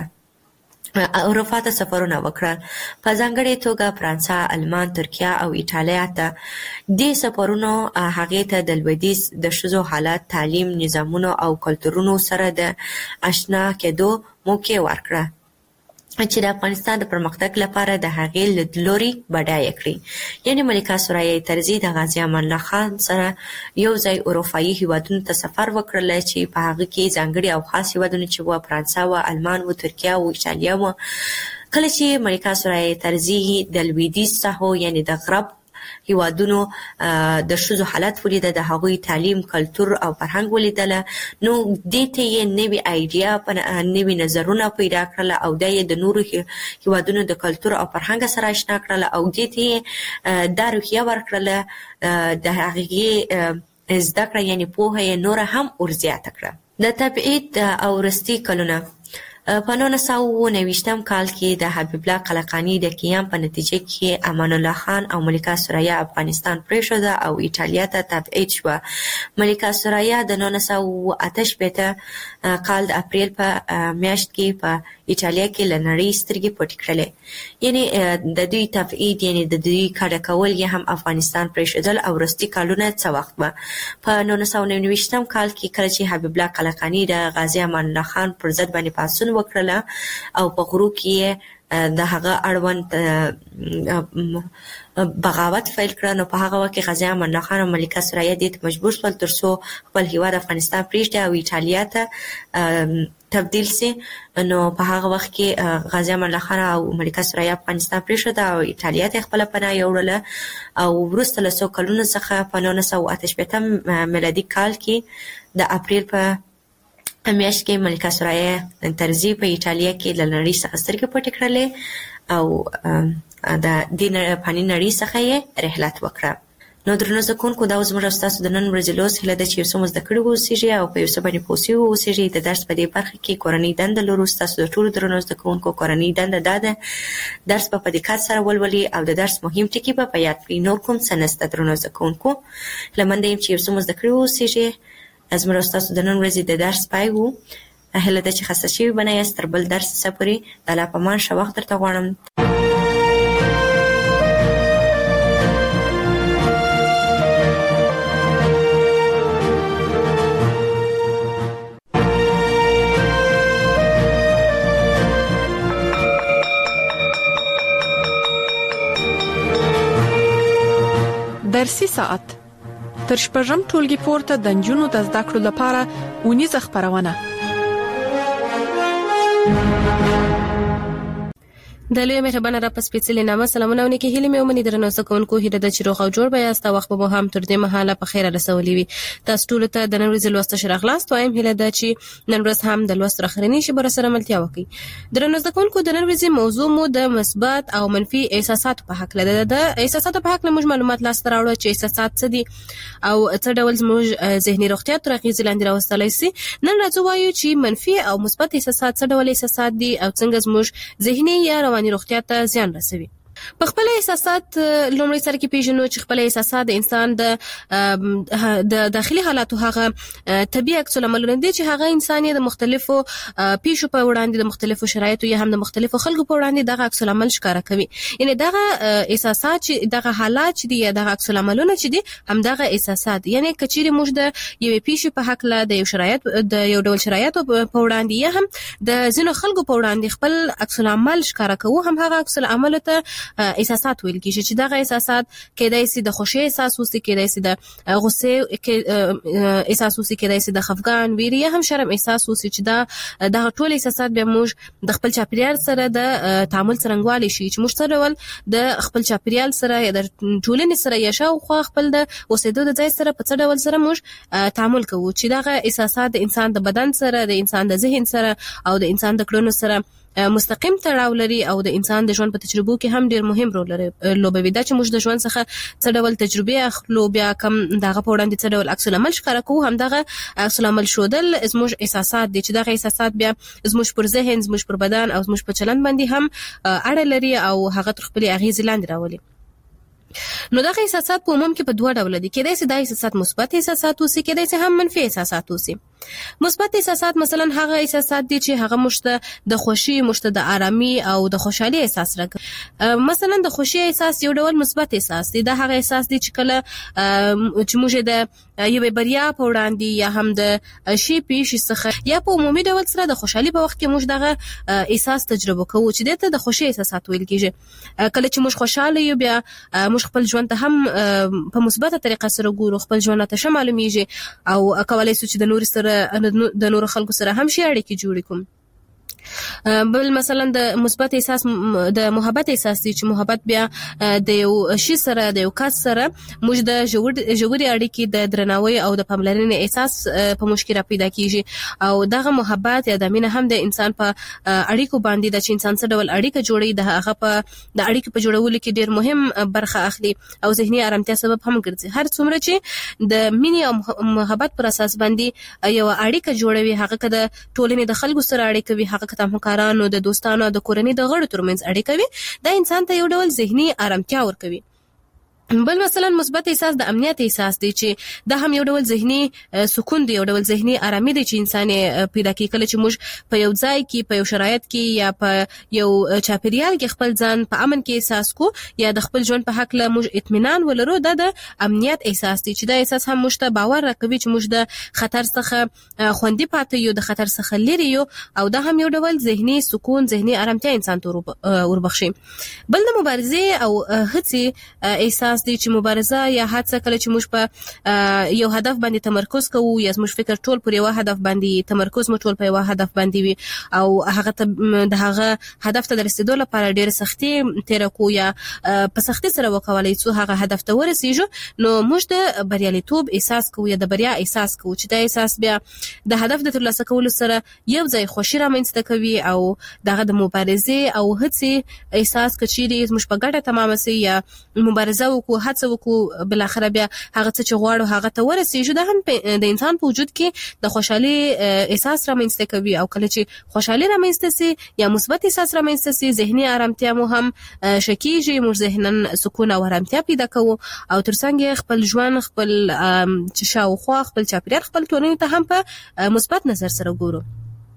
اروپا ته سفرونه وکړل، په ځانګړې توګه فرانسه، المان، ترکیه او ایټالیا ته. دې سفرونو هغې ته د لویدیځ د ښځو حالت، تعلیم، نظامونو او کلتورونو سره د اشنا کېدو موقع ورکړه چې د افغانستان د پرمختګ لپاره د هغې لیدلوري بډایه کړي. یعنې ملکه سرای طرزي د غازي امان الله خان سره یو ځای اروپایي هیوادونو ته سفر وکړلی چې په هغه کې ځانګړي او خاص هیوادونه چې وه فرانسه وه، المان وه، ترکیه وه، ایټالیا وه. کله چې ملکه سرای طرزي د لویدیځ ساحو یعنې د غرب هیوادونو د ښځو حالت ولیده، د هغوی تعلیم، کلتور او فرهنګ ولیدله، نو دې ته یې نوي آیډیا نوي نظرونه پیدا کړله او دا یې د نورو هیوادونو د کلتور او فرهنګ سره اشنا کړله او دې ته یې دا روحیه ورکړله، د هغې زده کړه یعنې پوهه یې نوره هم ورزیاته کړه. د تبعید او وروستي کلونه: په نولس سوه اوه نوېشتم کال کې د حبیب الله قلقاني د قیام په نتیجه کې امان الله خان او ملکه سریا افغانستان پرېښوده او ایټالیا ته تبعید شوه. ملکه سریا د نولس سوه اوه اته شپېته کال د اپریل په میاشت کې په ایټالیا کې له نړۍ سترګې پټې کړلې. یعنې د دوی تبعید یعنې د دوی کډه کول یې هم افغانستان پرېښودل او وروستي کالونه څه وخت به په نولس سوه نهه نوېشتم کال کې کله چې حبیب الله قلقاني د غازي امان الله خان پر ضد باندې پاڅون وکړله او په غرو کې د هغه اړوند بغاوت فیل کړه، نو په هغه وخت کې غازي امان الله خان او ملکه سریا دې ته مجبور شول تر څو خپل هیواد افغانستان پرېږدي او ایټالیا ته تبدیل سي. نو په هغه وخت کې غازي امان الله خان او ملکه سریا افغانستان پرېښوده او ایټالیا ته خپله پناه یوړله او وروسته له څو کلونو څخه په نولس سوه اته شپېتم میلادي کال کې د اپریل په میاشت کې ملکه سرای طرزي په ایټالیا کې له نړۍ څخه سترګې پټې کړلې او د دې فاني نړۍ څخه یې رحلت وکړه. نو درنو زده کوونکو، دا اوس زموږ او ستاسو د نن ورځې لوست هیله ده چې یو څه مو زده کړي واوسېږي او په یو څه باندې پوه سوي واوسېږي. د درس په دې برخه کې کورنۍ دنده لرو. ستاسو د ټولو درنو زده کوونکو کورنۍ دنده دا ده درس په دقت سره ولولئ او د درس مهم ټکي به په یاد کړئ. نور کوم څه نشته درنو زده کوونکو. هیله منده یم چې یو څه مو زده کړي واوسېږي. زموږ او ستاسو د نن ورځې د درس پای وو. هیله ده چې خسته شوي به نه یاست. تر بل درس څخه پورې د الله په امان ښه وخت درته غواړم. درسي ساعت تر شپږم ټولګي پورته د نجونو د زده کړو لپاره اونیزه خپرونه. د لوی مهربانه را پس پیڅلې نامه سلامونه ونکي هیله مې ومني درنو زکونکو هیله د چروغ او جوړ بیا است وخت به هم تر دې مهاله په خیره رسولې وي. تاسو ټول ته د نن ورځې لوست شرغلاست وایم هیله د چې نن ورځ هم د لوست راخرنی شي بر سره ملتیا وکي. درنو زکونکو د نن ورځې موضوع مو د مثبت او منفي احساسات په حق لده. د احساسات په حق له موږ معلومات لاس راوړو چې احساسات څه دي او څه ډول زموږ ذهني روغتیا تر اغیز لاندې راوستلای شي. نن راځو وایو چې منفي او مثبت احساسات څه ډول احساسات دي او څنګه زموږ ذهني یا رواني روغتیا ته زیان رسوي. په خپل احساسات لومړی سره کې پیژنو چې خپل احساسات د انسان د د داخلي حالاتو هغه طبيعي عکس العملونه دي چې هغه انسان د مختلفو پیښو په وړاندې د مختلفو شرایطو یا هم د مختلفو خلکو په وړاندې دغه عکس العمل ښکارا کوي. یعنی دغه احساسات چې دغه حالات چې دي یا دغه عکس العملونه چې دي هم دغه احساسات یعنی کچېره موږ د یو پیښې په حق له د یو شرایط د یو ډول شرایطو په وړاندې یا هم د ځینو خلکو په وړاندې خپل عکس العمل ښکارا کوو هم هغه عکس العمل ته احساسات ویل کیږي چې دغه احساسات کېدای شي د خوشي احساس وسي، کېدای شي د غصه احساس وسي، کېدای شي د خفګان ویری یا هم شرم احساس وسي چې دا د ټول احساسات به موږ د خپل چاپیریال سره د تعامل څرنګوالي شي چې موږ سره ول د خپل چاپیریال سره یا د ټولنې سره یا شاوخوا خپل د اوسېدو د ځای سره په څه ډول سره موږ تعامل کوو چې دغه احساسات د انسان د بدن سره، د انسان د ذهن سره او د انسان د کړنو سره مستقیم تړاو لري او د انسان د ژوند په تجربو کې هم ډیر مهم رول لوبوي. دا چې موږ د ژوند څخه څه ډول تجربه اخلو بیا کم دغه په وړاندې څه ډول عکس العمل ښکاره کوو، هم دغه عکس العمل شودل زموږ احساسات دي چې دغه احساسات بیا زموږ پر ذهن، زموږ پر بدن او زموږ په چلند باندې هم اړه لري او هغه تر خپل اغیز لاندې راولي. نو دغه احساسات په عموم کې په دوه ډول دي. کېدای شي دا احساسات مثبت احساسات اوسي، کېدای شي هم منفي احساسات اوسي. مثبت احساسات مثلا هغه احساسات دي چې هغه مشته د خوشي، مشته د آرامي او د خوشحالي احساس راکوي. مثلا د خوشي احساس یو ډول مثبت احساس دی. دا هغه احساس دی چې کله چې موږ د یو بریا په وړاندې یا هم د شی پیښ څخه یا په عمومي ډول سره د خوشحالي په وخت کې موږ دغه احساس تجربه کوو چې دته د خوشي احساسات ویل کیږي. کله چې موږ خوشاله یو بیا موږ خپل ژوند ته هم په مثبته طریقه سره ګورو، خپل ژوند ته ښه معلومیږي او کولای شو چې د نور سره د نور خلکو سره هم شي اړیکې جوړې کوم. بل مثلا د مثبت احساس د محبت احساس دی چې محبت بیا د یو شی سره د یو کس سره موږ د ژورې اړیکې د درناوي او د پاملرنې احساس په موږ کې را پیدا کیږي او دغه محبت یا د مینه هم د انسان په اړیکو باندې د چې انسان سره ډول اړیکه جوړي د هغه په د اړیکې په جوړولو کې ډیر مهم برخه اخلي او ذهني آرامتیا سبب هم ګرځي. هر څومره چې د مینې او محبت پر اساس باندې یو اړیکه جوړوي، هغه کده ټولنې د خلکو سره اړیکه وي، هغه د همکارانو، د دوستانو، د کورنۍ د غړو ترمنځ اړیکه وي، دا انسان ته یو ډول ذهني آرامتیا ورکوي. بل مثلا مثبت احساس د امنیت احساس دی چې دا هم یو ډول ذهني سکون دی، یو ډول ذهني آرامي دی چې انسان پیدا کوي کله چې موږ په یو ځای کې، په یو شرایط کې یا په یو چاپیریال کې خپل ځان په امن کې احساس کو یا د خپل ژوند په حق له موږ اطمینان ولرو. دا د امنیت احساس دی چې دا احساس هم موږ ته باور راکوي چې موږ د خطر څخه خوندي پاتې یو، د خطر څخه لري یو، او دا هم یو ډول ذهني سکون، ذهني آرامتیا انسان ته وربخشي. بل د مبارزې او هڅې احساس دی چې مبارزه یا هڅه کله چې موږ په یو هدف باندې تمرکز کوو یا موږ فکر ټول پر یو هدف باندې تمرکز مو ټول په یو هدف باندې وي او هغه ته د هغه هدف ته رسیدو لپاره ډېر سختي تیر کو یا په سختي سره وکولای شو هغه هدف ته ورسیږو، نو موږ د بریالیتوب احساس کوو یا د بریا احساس کوو چې دا احساس بیا د هدف د ترلاسه کولو سره یو ځای خوشي رامنځته کوي او دغه د مبارزې او هڅې احساس کچيري موږ په ګډه تمام سي یا مبارزه کو هڅه وکړو بل اخر بیا هغه څه چې غواړو هغه ته ورسیږو. دا هم د انسان په وجود کې د خوشحالي احساس رامنځته کوي او کله چې خوشحالي رامنځته سي یا مثبت احساس رامنځته سي، ذهني آرامتیا مو هم شکیږي، موږ ذهنن سکون او آرامتیا پیدا کوو او ترڅنګ خپل ژوند، خپل شاوخوا، خپل چاپیریال، خپل ټولنې ته هم په مثبت نظر سره ګورو.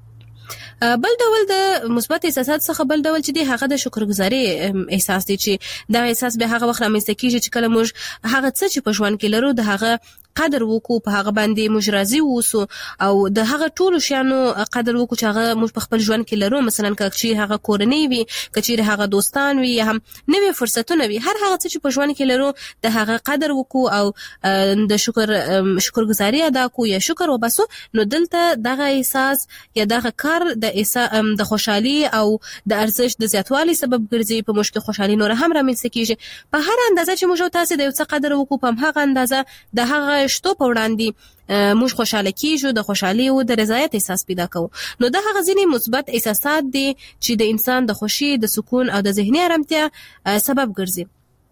بل ډول د مثبت احساسات څخه بل ډول چې دی هغه د شکرګزاري احساس دی چې دا احساس به هغه وخت رامنځته کیږي چې کله موږ هغه څه چې په ژوند کې لرو د هغه قدر وکړو، په هغه باندې موږ راضي اوسو او د هغه ټولو شیانو قدر وکړو چې هغه موږ په خپل ژوند کې لرو. مثلا کچې هغه کورنۍ وي، کچې هغه دوستان وي، یا هم نوې فرصتونه وي، هر هغه څه چې په ژوند کې لرو د هغه قدر وکړو او د شکر شکرګزاري ادا کوو یا شکر وباسو. نو دلته دغه احساس یا دغه کار د د خوشحالي او د ارزښت د زیاتوالي سبب ګرځي، په موږ کې خوشحالي نور هم رامنځته کیږي. په هر اندازه چې موږ تاسو د یو څه قدر وکړو، په هغه اندازه د هغه شتو په وړاندې موږ خوشاله کیږو، د خوشحالي او د رضایت احساس پیدا کوو. نو دا هغه ځینې مثبت احساسات دي چې د انسان د خوشي، د سکون او د ذهني آرامتیا سبب ګرځي.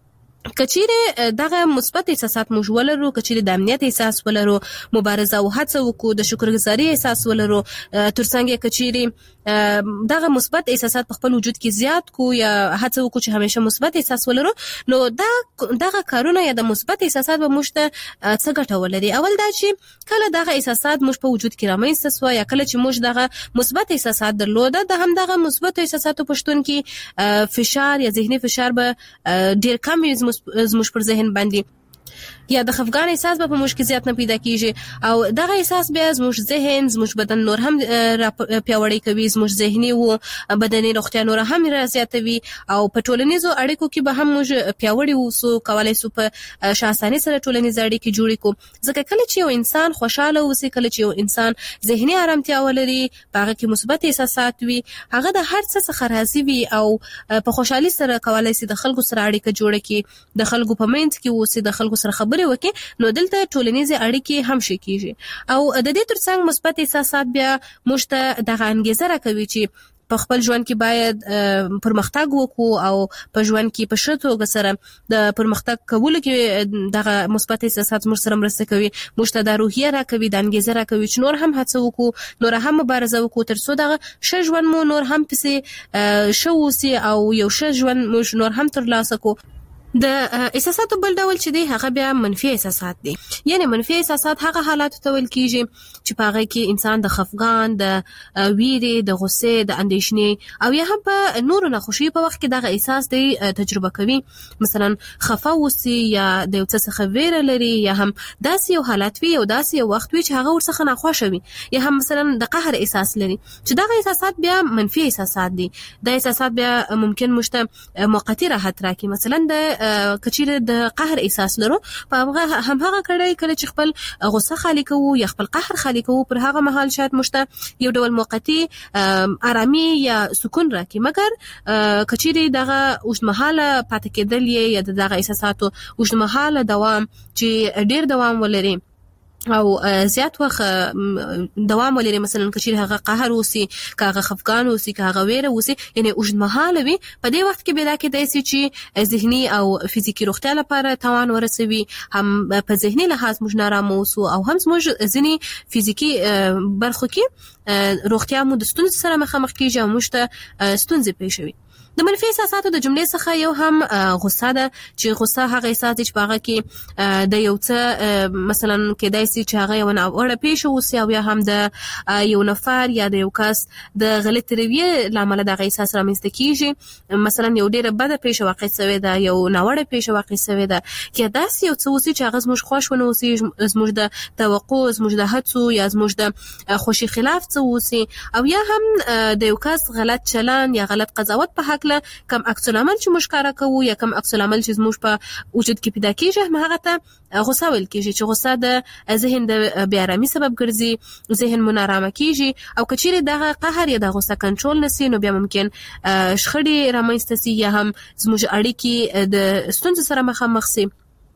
کچیره دغه مثبت احساسات موږ ولرو، کچیره د امنیت احساس ولرو، مبارزه او هڅه وکړو، د شکرګزاري احساس ولرو، ترڅنګ کچیره دغه مثبت احساسات په خپل وجود کې زیات کو یا هڅه وکړو چې همیشه مثبت احساس ولرو، نو دا دغه کارونه یا د مثبت احساسات به موږ ته څه ګټه ولري. اول دا چې کله دغه احساسات موږ په وجود کې رامنځته شو یا کله چې موږ دغه مثبت احساسات درلوده، د هم دغه مثبت احساساتو پښتون کې فشار یا ذهني فشار به ډیر کم وي زموږ پر ذهن باندې، یا د خفګان احساس به په موږ کې زیات نه پیدا کیږي او دغه احساس بیا زموږ ذهن، زموږ بدن نور هم پیاوړی کوي، زموږ ذهني او بدني روغتیا نور هم زیاتوي او په ټولنیزو اړیکو کې به هم موږ پیاوړي اوسو، کولای شو په شاساني سره ټولنیز اړیکې جوړې کړو. ځکه کله چې یو انسان خوشاله اوسي، کله چې یو انسان ذهني آرامتیا ولري، په هغه کې مثبت احساسات وي، هغه د هر څه څخه راضي وي او په خوشحالي سره کولای شي د خلکو سره اړیکه جوړه کړي، د خلکو په منځ کې اوسي، د خلکو سره خبرې وکړي. نو دلته ټولنیزې اړیکې هم شي کیږي او د دې ترڅنګ مثبت احساسات بیا موږ ته دغه انګیزه راکوي چې په خپل ژوند کې باید پرمختګ وکړو او په ژوند کې په ښه توګه سره د پرمختګ کولو کې دغه مثبت احساسات موږ سره مرسته کوي، موږ ته د روحیه راکوي، د انګیزه راکوي چې نور هم هڅه وکړو، نور هم مبارزه وکړو تر څو دغه ښه ژوند مو نور هم پسې ښه اوسي او یو ښه ژوند موږ نور هم ترلاسه کړو. د احساساتو بل ډول چې دی هغه بیا منفي احساسات دي. یعنی منفي احساسات هغه حالات ته ویل کیږي چې په هغه کې انسان د خفګان، د ویرې، د غصې، د اندېښنې او یا هم په نورو ناخوشي په وخت کې دغه احساس دی تجربه کوي. مثلا خفه اوسي یا د یو څه څخه ویره لري یا هم داسې یو حالت وي او داسې یو وخت وي چې هغه ورڅخه ناخوښه وي یا هم مثلا د قهر احساس لري چې دغه احساسات بیا منفي احساسات دي. د احساسات بیا ممکن مشته موقتی راحت راکړي. مثلا د کچیره د قهر احساس لرو په هغه هم هغه کړي کله چې خپل غصه خالی کوو یا خپل قهر خالی کوو پر هغه مهال شاید مشته یو ډول موقتی آرامي یا سکون راکړي، مګر کچیره دغه اوږدمهاله پاتې کېدل یا دغه احساساتو اوږدمهاله دوام چې ډیر دوام ولري او زیات وخت دوام ولري، مثلا کچیر هغه قهر اوسي، کاغه خفقان اوسي، کاغه ویره اوسي، یعنی اوږدمهاله وي، په دې وخت کې بیا کې داسي چې ذهني او فزیکی روغتیا لپاره تاوان ورسوي، هم په ذهني لحاظ موږ نارامه اوسو او هم موږ ځینی فزیکی برخو کې روغتیا مو د ستونزې سره مخامخ کیږي او موږ ته ستونزې پیښوي. د منفي احساساتو د جملې څخه یو هم غصه ده چې غصه هغه احساس چې په هغه کې د یو څه مثلا کېدای شي چې هغه یو ناوړه پیښه وشي او یا هم د یو نفر یا د یو کس د غلط رویه لامل د احساس رامنځته کیږي. مثلا یو ډیره بده پیښه واقع شوې ده، یو ناوړه پیښه واقع شوې ده چې داسې یو څه وشي چې هغه زموږ خوښ ونه وشي، زموږ د توقع، زموږ د هڅو یا زموږ د خوشي خلاف څه وشي، او یا هم د یو کس غلط چلن یا غلط قضاوت په حق کم عکس العمل چې موږ کار کوو یا کم عکس العمل چې موږ په وجود کې پیدا کیږي هغه ته غصه ویل کیږي چې غصه د ذهن د بې آرامي سبب ګرځي، ذهن مو نارامه کیږي او کچېرې دغه قهر یا د غصه کنټرول نسی نو بیا ممکن شخړې رامنځته سي یا هم زموږ اړیکې د ستونزو سره مخامخ سي.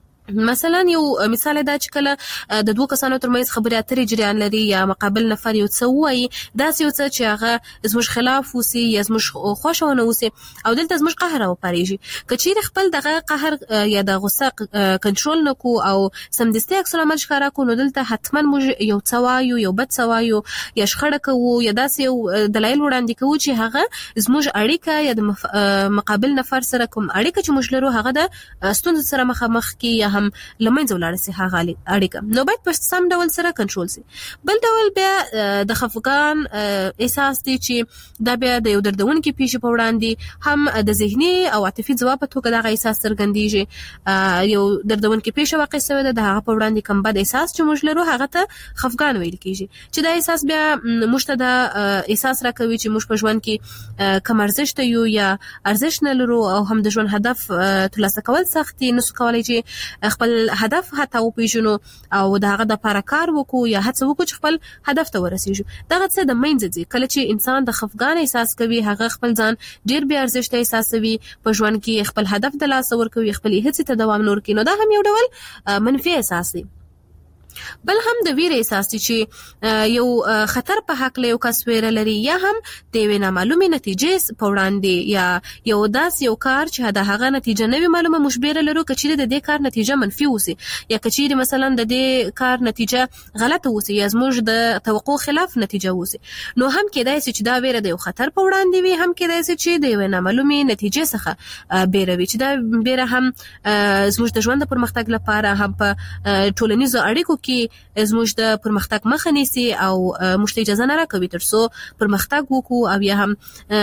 مثلا یو مثال دا چې کله د دوه کسانو ترمنځ خبرې اترې جریان لري یا مقابل نفر یو څه وایي، داسې یو څه چې هغه زموږ خلاف وسی یا زموږ خوښونه وسی او دلته زموږ قهر او پاریږي، کچیر خپل دغه قهر یا د غصه کنټرول نکو او سمدستي عکس العمل ښکارا کو نو دلته حتما موږ یو څه وایو، یو بد څه وایو یا شخړه کوو یا داسې یو دلایل وړاندې کوو چې هغه زموږ اړیکه یا د مقابل نفر سره کوم اړیکه چې موږ لرو هغه د ستونزو سره مخامخ کی یا هم لمنځه ولاړ سي هغه اړیکه، نو باید په سم ډول سره کنټرول سي. بل ډول بیا د خفقان احساس دی چې دا بیا د یو دردونکو پیښې په وړاندې هم د ذهني او عاطفي ځواب په توګه د احساس څرګندېږي. یو دردونکو پیښه واقع شوه ده، د هغه په وړاندې کوم بد احساس چې موږ لرو هغه ته خفقان ویل کیږي چې دا احساس بیا موږ ته د احساس راکوي چې موږ په ژوند کې کم ارزښت یو یا ارزښت نه لرو او هم د ژوند هدف ترلاسه کول سخت دي، نو کولای چې خپل هدف حتی وپیژنو او د هغه د لپاره کار وکړو یا هڅه وکړو چې خپل هدف ته ورسیږو. دغه څه د منځ ځي کله چې انسان د خفګان احساس کوي، هغه خپل ځان ډیر بیا ارزښت احساسوي، په ژوند کې خپل هدف د لاس ورکوي، خپل هڅې ته دوام نور کوي، نو دا هم یو ډول منفي احساس دی. بل هم د ویره احساس چې یو خطر په حق له یو کس ویره لري یا هم د یو نامعلومه نتیجې په وړاندې یا یو داس یو کار چې د هغه نتیجه نه وي معلومه مشبره لرو، کچېره د دې کار نتیجه منفي وسی یا کچېره مثلا د دې کار نتیجه غلطه وسی یا زموږ د توقع خلاف نتیجه وسی، نو هم کېدای شي چې دا ویره د یو خطر په وړاندې وي، هم کېدای شي چې د یو نامعلومه نتیجې څخه بیروي چې دا بیره هم زموږ د ژوند پرمختګ لپاره هم په ټولنیزو اړیکو کې زموږ د پرمختګ مخه نیسي او موږ ته اجازه نه راکوي ترڅو پرمختګ وکړو او یا هم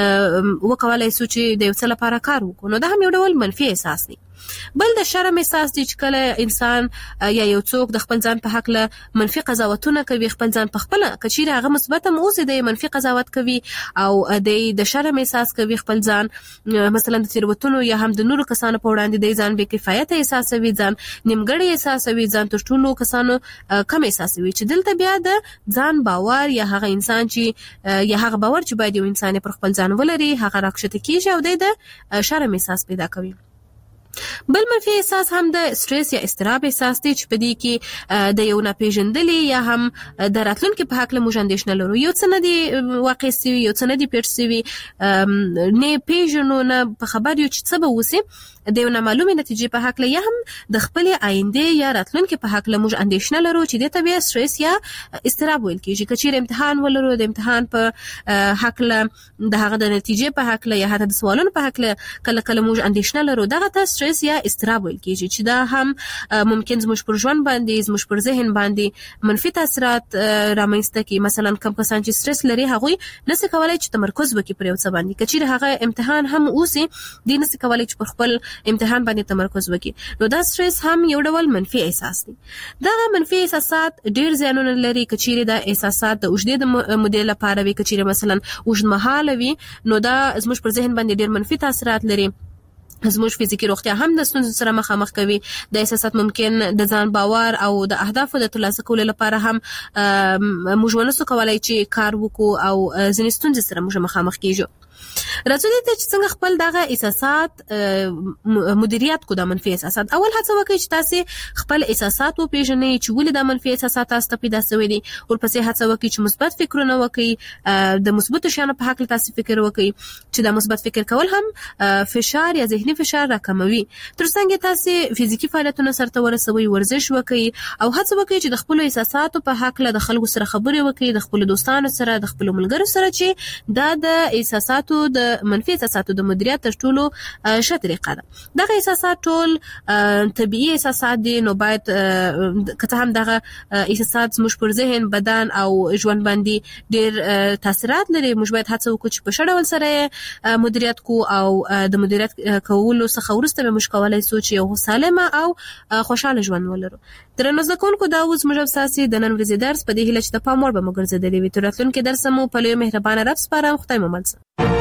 وکولای شو چې د یو څه لپاره کار وکړو، نو دا هم یو ډول منفي احساس دی. بل د شرم احساس دی چې کله انسان یا یو څوک د خپل ځان په حق له منفي قضاوتونه کوي، خپل ځان په خپل کچیر هغه مثبت هم اوسي د منفي قضاوت کوي او د شرم احساس کوي، خپل ځان مثلا د تیروتنو یا هم د نورو کسانو په وړاندې د ځان بې کفایت احساسوي، ځان نیمګړی احساسوي، ځان تر ټولو کسانو کم احساسوي، چې دلته بیا د ځان باور یا هغه انسان چې یا هغه باور چې باید یو انسان پر خپل ځان ولري هغه راکښته کیږي او د شرم احساس پیدا کوي. بل منفي احساس هم د سټرس یا اضطراب احساس دی چې په دې کې د یو ناپېژندلې یا هم د راتلونکي په حق له موږ اندېښنه لرو. یو څه نه دی واقع سوي، یو څه نه دی پېښ سوي، نه پېژنو، نه په خبر یو چې څه به وسي، د یو نامعلومې نتیجې په حق له یا هم د خپلې آینده یا راتلونکي په حق له موږ اندېښنه لرو چې دې ته بیا سټرس یا اضطراب ویل کېږي. که چېرې امتحان ولرو، د امتحان په حق له د هغه د نتیجې په حق له یا حتی د سوالونو په حق له کله کله موږ اندېښنه لرو، دغه ته سټرس یا اضطراب ویل کېږي چې دا هم ممکن زموږ پر ژوند باندې، زموږ پر ذهن باندې منفي تاثیرات رامنځته کړي. مثلا کم کسان چې سټرس لري هغوی نشي کولای چې تمرکز وکړي پر یو څه باندې، که چېرې هغه امتحان هم اوسي دی نشي کولای چې پر خپل امتحان باندې تمرکز وکړي. نو دا سټرس هم یو ډول منفي احساس دی. دا منفي احساسات ډېر زیانونه لري. که چېرې دا احساسات د اوږدې مودې لپاره وي، که چېرې مثلا اوږدمهاله وي، نو دا زموږ پر ذهن باندې ډېر منفي تاثیرات لري. زموږ فزیکی روغتیا هم د ستونزو سره مخامخ کوي. د احساسات ممکن د ځان باور او د اهدافو د ترلاسه کولو لپاره هم موږ ونسو کولای چې کار وکړو او ځینې ستونزې سره موږ مخامخ کیږو. راځو دې ته چې څنګه خپل دغه احساسات مدیریت کو د منفي احساسات. اول هڅه وکړئ چې تاسو خپل احساسات وپېژنئ چې ولې د منفي احساسات تاسو ته پیدا شوي دي. ورپسې هڅه وکړئ چې مثبت فکرونه وکړئ، د مثبتو شیانو په حق تاسو فکر وکړئ چې د مثبت فکر کول هم فشار یا ذهني فشار راکموي. ترڅنګ تاسو فزیکی فعالیتونه سره ورسوي، ورزش وکړئ او هڅه وکړئ چې د خپل احساساتو په حق له خلکو سره خبرې وکړئ، د خپل دوستانو سره، د خپل ملګرو سره، چې دا د احساساتو د منفي احساساتو د مدیریت تر ټولو ښه طریقه ده. دغه احساسات ټول طبيعي احساسات دي، نو باید که څه هم دغه احساسات زموږ پر ذهن، بدن او ژوند باندې ډېر تاثیرات لري، موږ باید هڅه وکړو چې په ښه ډول سره مدیریت کو او د مدیریت کولو څخه وروسته به موږ کولی سو چې یو سالمه او خوشحاله ژوند ولرو. درنو زده کوونکو، دا اوس موږ ستاسو د نن ورځې درس په دې هیله چې د پام وړ به مو ګرځېدلی وي. تر راتلونکي درسه مو په لوی مهربانه رب سپارم. خدای مو مل شه.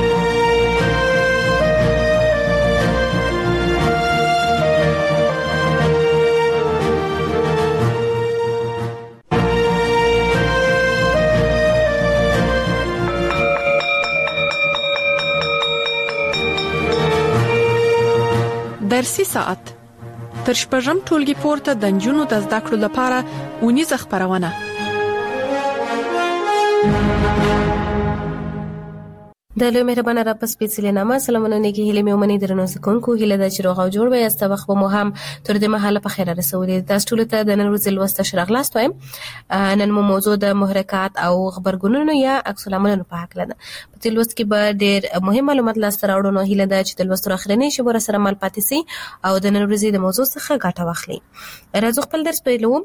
درسي ساعت تر شپږم ټولګي پورته د نجونو د زده کړو لپاره اونیزه خبرونه. د لوی مهربانه رب سپېڅلې نامه سلامونه نیکی هیله مې ومني. درنو زده کوونکو، هیله ده چې روغ او جوړ به یاست. وخت به مو هم تر دې مهاله په خیر رسولې. تاسو ټول ته د نن ورځې لوست شراغلاست وایم. نن مو موضوع د محرکات او خبرګونونو یا عکس العملونو په حق لده. په دې لوست کې به ډېر مهم معلومات لاسته راوړو. نو هیله ده چې د لوست اخرنۍ شیبه سره مل پاتې سي او د نن ورځې د موضوع څخه ګټه واخلئ. راځو خپل درس پیلوو.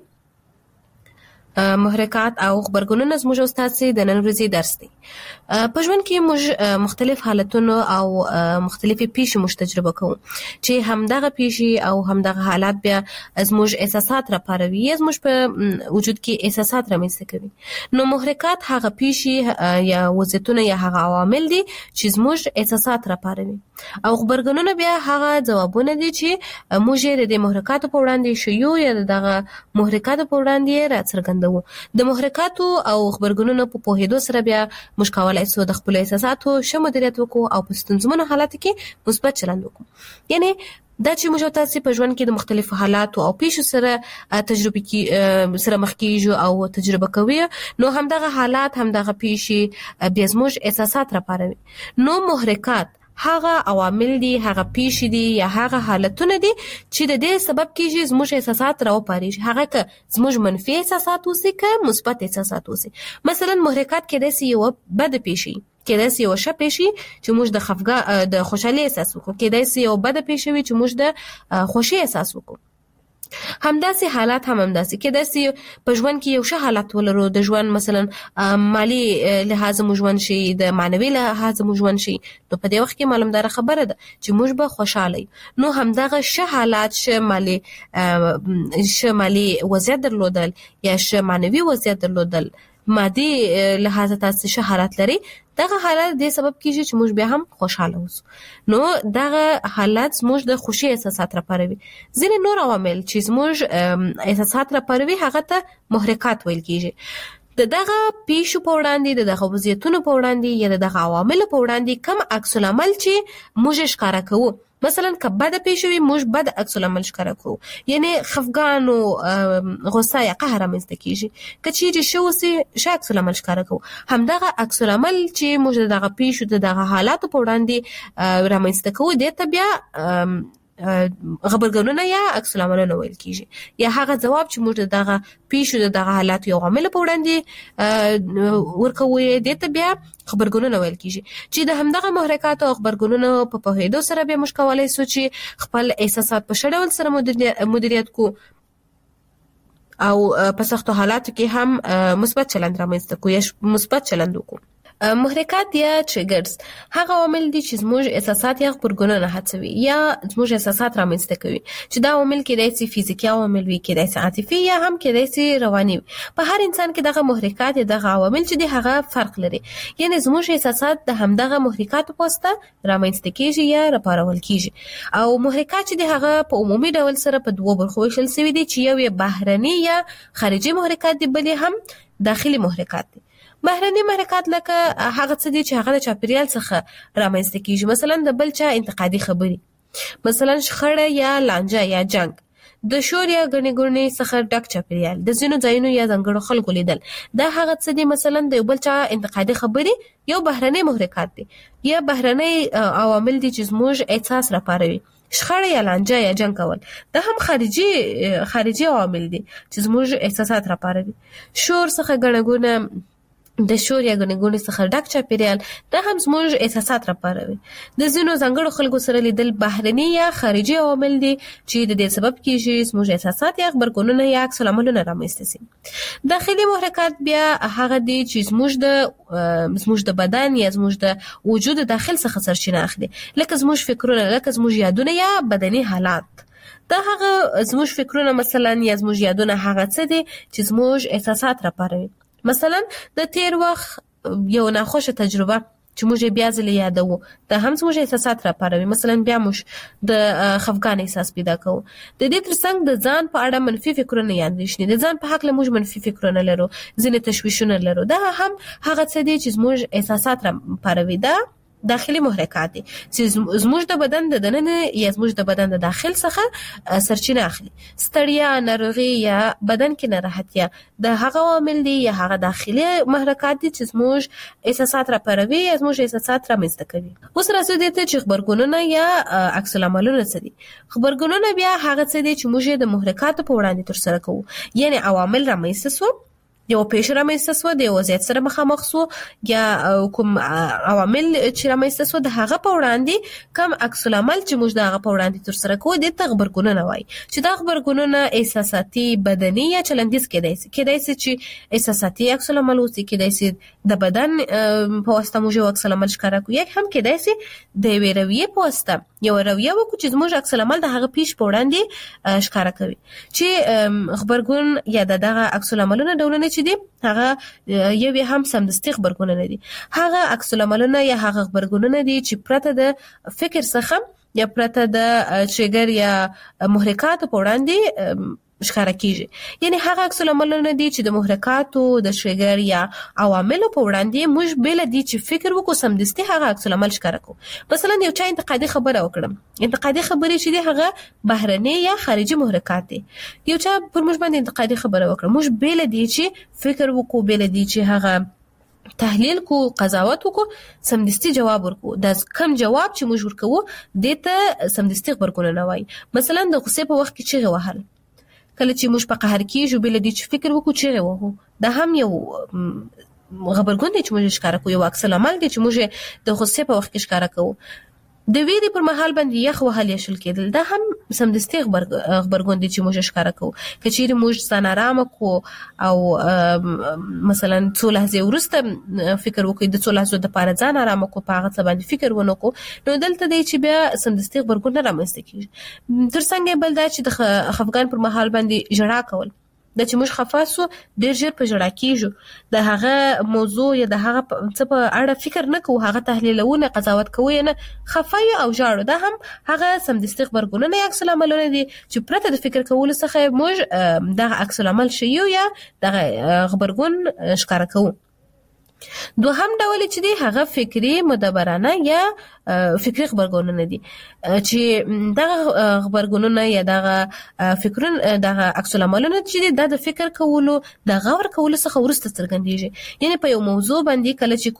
محرکات او خبرګونونه زموږ استاد د نن ورځې درس دی. په ژوند کې موږ مختلف حالتونه او مختلفې پیښې موږ تجربه کوو چې همدغه پیښې او همدغه حالات بیا زموږ احساسات راپاروي یا زموږ په وجود کې احساسات رامنځته کوي. نو محرکات هغه پیښې یا وضعیتونه یا هغه عوامل دي چې زموږ احساسات راپاروي او خبرګونونه بیا هغه ځوابونه دي چې موږ یې د محرکاتو په وړاندې شیو یا دغه محرکاتو په وړاندې راڅرګندوو. د محرکاتو او خبرګونونو په پوهېدو سره بیا موږ کولای شو د خپل احساساتو ښه مدیریت وکړو او په ستونزمنو حالاتو کې مثبت چلند وکړو. یعنی دا چې موږ تاسو په ژوند کې د مختلفو حالاتو او پیښو سره تجربه کې سره مخ کیږو او تجربه کوي، نو همدغه حالات همدغه پیښې بیا زموږ احساسات راپاروي. نو محرکات هغه عوامل دي، هغه پیښې دي یا هغه حالتونه دي چې د دې سبب کېږي زموږ احساسات راوپاري. هغه که زموږ منفي احساسات اوسي که مثبت احساسات اوسي. مثلا محرکات کېدای شي یو بد پیښې، کېدای شي یو ښه پیښې چې موږ د خفګان د خوشحالۍ احساس وکړو، کېدای شي یو بد پیښې وي چې موږ د خوښۍ احساس وکړو. همداسې حالات هم همداسې کېدای شي په ژوند کې یو ښه حالت ولرو، د ژوند مثلا مالی لحاظ مو ژوند شي، د معنوي لحاظ مو ژوند شي، نو په دې وخت کې معلومدار خبره ده چې موږ به خوشاله. نو همدغه ښه حالات، ښه مالی ښه مالی وضعیت درلودل یا ښه معنوي وضعیت درلودل، مادي لحاظ تاسو ښه حالت لري، دغه حالت د سبب کیږي چې موږ بیا هم خوشاله اوسو. نو دغه حالت موږ د خوشي احساسات راپاروي. ځینې نور عوامل چې موږ احساسات راپاروي هغه ته محرکات ویل کیږي. د دغه پیښو په وړاندې، د دغه وضعیتونو په وړاندې یا د دغه عواملو په وړاندې کوم عکس العمل چې موږ ښکارا کوو، مثلا که بد پیښ وي موږ بد عکس العمل ښکاره کوو، یعنی خفګان او غوسه یا قهر رامنځته کیږي. که چیرې ښه اوسي ښه عکس العمل ښکاره کوو. همدغه عکس العمل چې موږ دغه پیښو د دغه حالاتو په وړاندې رامنځته کوو دې ته بیا غبرګونونه یا عکس العملونه ویل کیږي، یا هغه ځواب چې موږ دغه پیښو د دغه حالات یو عامل په وړاندې ورکوو دې ته بیا خبرګونونه ویل کیږي. چې د همدغه محرکات او خبرګونونو په پوهېدو سره بیا موږ کولای شو چې خپل احساسات په ښه ډول سره مدیریت کو او په سختو حالاتو کې هم مثبت چلند رامنځته کو یا مثبت چلند وکړو. محرکات یا ټریګرز هغه عوامل دي چې زموږ احساسات یا خبرګونونه هڅوي یا زموږ احساسات رامنځته کوي، چې دا عوامل کېدای شي فزیکي عوامل وي، کېدای شي عاطفي یا هم کېدای شي رواني وي. په هر انسان کې دغه محرکات یا دغه عوامل چې دي هغه فرق لري، یعنی زموږ احساسات د همدغه محرکاتو په واسطه رامنځته کېږي یا راپارول کېږي. او محرکات چې دي هغه په عمومي ډول سره په دوه برخو ویشل شوي دي، چې یو یې بهرني یا خارجي محرکات دي، بل هم داخلي محرکات دي. بهرني محرکات لکه هغه څه دي چې هغه د چاپیریال څخه رامنځته کیږي، مثلا د بل چا انتقادي خبري، مثلا شخړه یا لانجه یا جنگ، د شور یا غني ګوني څخه ډک چاپیریال، د ځینو ځایونو یا ځنګړو خلکو لیدل، دا هغه څه دي مثلا د بل چا انتقادي خبري یو بهرني محرکات دي. یا بهرني عوامل دي چې زموږ احساس راپاروي، شخړه یا لانجه یا جنگ کول دا هم خارجي خارجي عوامل دي چې زموږ احساسات راپاروي. شور څخه غنګونه د شور یا غنګونې څخه ډک چاپیریال دا هم زموږ احساسات راپاروي. د ځینو ځانګړو خلکو سره لیدل بهرني یا خارجي عوامل دي چې د دې سبب کیږي زموږ احساسات یا خبرګونونه یا عکس العملونه رامنځته شي. داخلي محرکات بیا هغه دي چې زموږ د زموږ د بدن یا زموږ د وجود داخل څخه سرچینه اخلي، لکه زموږ فکرونه، لکه زموږ یادونه یا بدني حالات. دا هغه زموږ فکرونه مثلا یا زموږ یادونه هغه څه دي چې زموږ احساسات راپاروي. مثلا د تیر وخت یو ناخوښه تجربه چې موږ بیا ځل یادوو دا هم زموږ احساسات راپاروي، مثلا بیا موږ د خفګان احساس پیدا کوو. د دې ترڅنګ د ځان په اړه منفي فکرونه یا اندېښنې، د ځان په حق له موږ منفي فکرونه لرو، ځینې تشویشونه لرو، دا هم هغه څه دي چې زموږ احساسات راپاروي. دا داخلي محرکات دي چې زموږ د بدن د دننه یا زموږ د بدن د داخل څخه سرچینه اخلي. ستړیا، ناروغي یا بدن کې ناراحتیا د هغه عوامل دي یا هغه داخلي محرکات دي چې زموږ احساسات راپاروي یا زموږ احساسات رامنځته کوي. اوس راځو دې ته چې خبرګونونه یا عکس العملونه څه دي. خبرګونونه بیا هغه څه دي چې موږ د محرکاتو په وړاندې ترسره کوو، یعنی عوامل رامنځته شو، یو پیښه رامنځته شوه، د یو وضعیت سره مخامخ شو، یا کوم عوامل چې رامنځته شوه د هغه په وړاندې کوم عکس العمل چې موږ د هغه په وړاندې ترسره کوو دې ته غبرګونونه وایي. چې دا غبرګونونه احساساتي، بدني یا چلندیز کېدای شي. کېدای شي چې احساساتي عکس العمل اوسي، کېدای شي د بدن په واسطه موږ یو عکس العمل ښکاره کوو، یا هم کېدای شي د یوې رویې په واسطه یو رویه وکړو چې زموږ عکس العمل د هغه پیښ په وړاندې ښکاره کوي. چې غبرګون یا دغه عکس العملونه ډولونه چې دي هغه یو هم سمدستي خبرګونونه دي. هغه عکس العملونه یا هغه خبرګونونه دي چې پرته د فکر څخه یا پرته د ټریګر یا محرکات په وړاندې ښکاره کیږي. یعنی هغه عکس العملونه دي چې د محرکاتو، د ټریګر یا عواملو په وړاندې موږ بل دي چې فکر وکړو سمدستي هغه عکس العمل ښکاره کوو. مثلا یو چا انتقادي خبره وکړم، انتقادي خبرې چې دي هغه بهرني یا خارجي محرکات دي. یو چا پر موږ باندې انتقادي خبره وکړه، موږ بل دي چې فکر وکړو، بل دي چې هغه تحلیل کو، قضاوت وکړو، سمدستي جواب ورکو. دا کم جواب چې موږ ورکوو دې ته سمدستي خبرګونونه وایي. مثلا د غصې په وخت کې چیغې وهل، کله چې موږ په قهر کېږو بل دي چې فکر وکړو چیغې وهو، دا هم یو غبرګون دی چې موږ ښکاره کوو، یو عکس العمل دی چې موږ د غصې په وخت کې ښکاره کوو. د ویرې پر مهال باندې یخ وهل یا شل کېدل، دا هم سمدستي خبرګون دی چې موږ ښکاره کوو. که چیرې موږ ځان ارامه کړو او مثلا څو لحظې وروسته فکر وکړو د څو لحظو دپاره ځان ارامه کړو، په هغه څه باندې فکر ونه کړو، نو دلته دی چې بیا سمدستي غبرګون رامنځته کېږي. تر څنګ بل دا چې د خفګان پر مهال باندې ژړا کول، دا چې موږ خفه سو ډېر ژر په ژړا کېږو، د هغه موضوع یا د هغه څه په اړه فکر نه کوو، هغه تحلیلونه قضاوت کوو یا نه، خفه یو او ژاړو، دا هم هغه سمدستي غبرګونونه یا عکس العملونه دي چې پرته د فکر کولو څخه موږ دغه عکس العمل ښیو یا دغه غبرګون ښکاره کوو. دوهم ډول چې دی هغه فکري، مدبرانه یا فکری خبرګونونه دي چې دغه خبرګونونه یا دغه فکرونه دغه عکس العملونه چې د فکر کولو د غور کولو څخه ورسته څرګندېږي. یعنی په یو موضوع باندې کله چې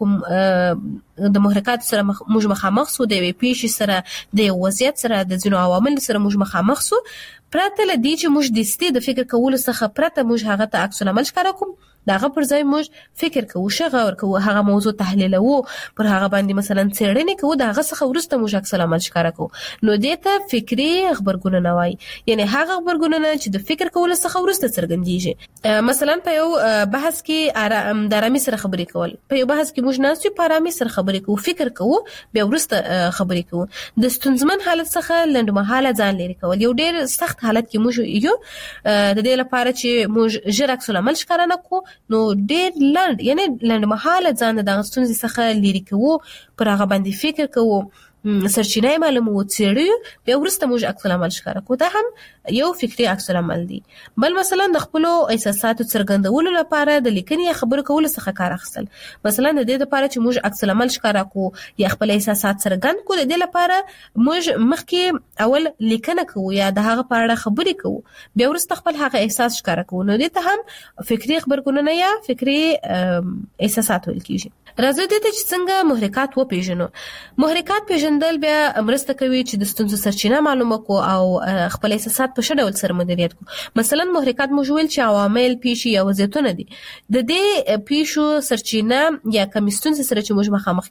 کوم د محرکات سره موږ مخامخ سو د پیښې سره د وضعیت سره د ځینو عوامل سره موږ مخامخ سو، پرته لدی چې موږ د ستې د فکر کولو څخه پرته موږ هغه ته عکس العمل ښکاره کوم، داغه پر ځای موږ فکر کوو، شغور کوو، هغه موضوع تحلیلوو، پر هغه باندې مثلا څېړنې کوو، داغه څخه ورسته موږ عکس العمل ښکاره کوو. نو دې ته فکری خبرګونونه وایي، یعنی هغه خبرګونونه چې د فکر کولو څخه ورسته څرګندېږي. مثلا په یو بحث کې د آرامي سره خبرې کول، په یو بحث کې موږ ناست یو په آرامي سره خبرې کوو، فکر کوو، بیا ورسته خبرې کوو. د ستونزمن حالت څخه لنډمهاله ځان لري کول، یو ډېر سخت حالت کې موږ یو د دې لپاره چې موږ ژر عکس العمل ښکاره نه کوو، نو ډېر لنډ یعنی لنډمهاله ځان د ستونزې څخه لري کوو، پر هغه باندې فکر کوو، سرچینه معلومو، څېړو، بیا ورسته موږ عکس العمل ښکاره کوو. دا هم یو فکری عکس العمل دی. بل مثلا د خپل احساساتو څرګندولو لپاره د لیکنې یا خبرو کولو څخه کار اخیستل، مثلا د دې لپاره چې موږ عکس العمل ښکاره کوو یا خپل احساسات څرګند کوو، د دې لپاره موږ مخکې اول لیکنه کوو یا د هغه په اړه خبرې کوو، بیا ورسته خپل هغه احساس ښکاره کوو. نو دې ته هم فکری خبرګونونه یا فکری احساسات ویل کیږي. راځو دې ته چې څنګه محرکات وپیژنو. محرکات پیژندل بیا مرسته کوي چې د ستونزو سرچینه معلومه کو او خپل احساسات په ښه ډول سره مدیریت کو. مثلا محرکات موږ ویل چې عوامل، پیښې یا وضعیتونه دي. د دې پیښو سرچینه یا کوم ستونزې سره چې موږ مخامخ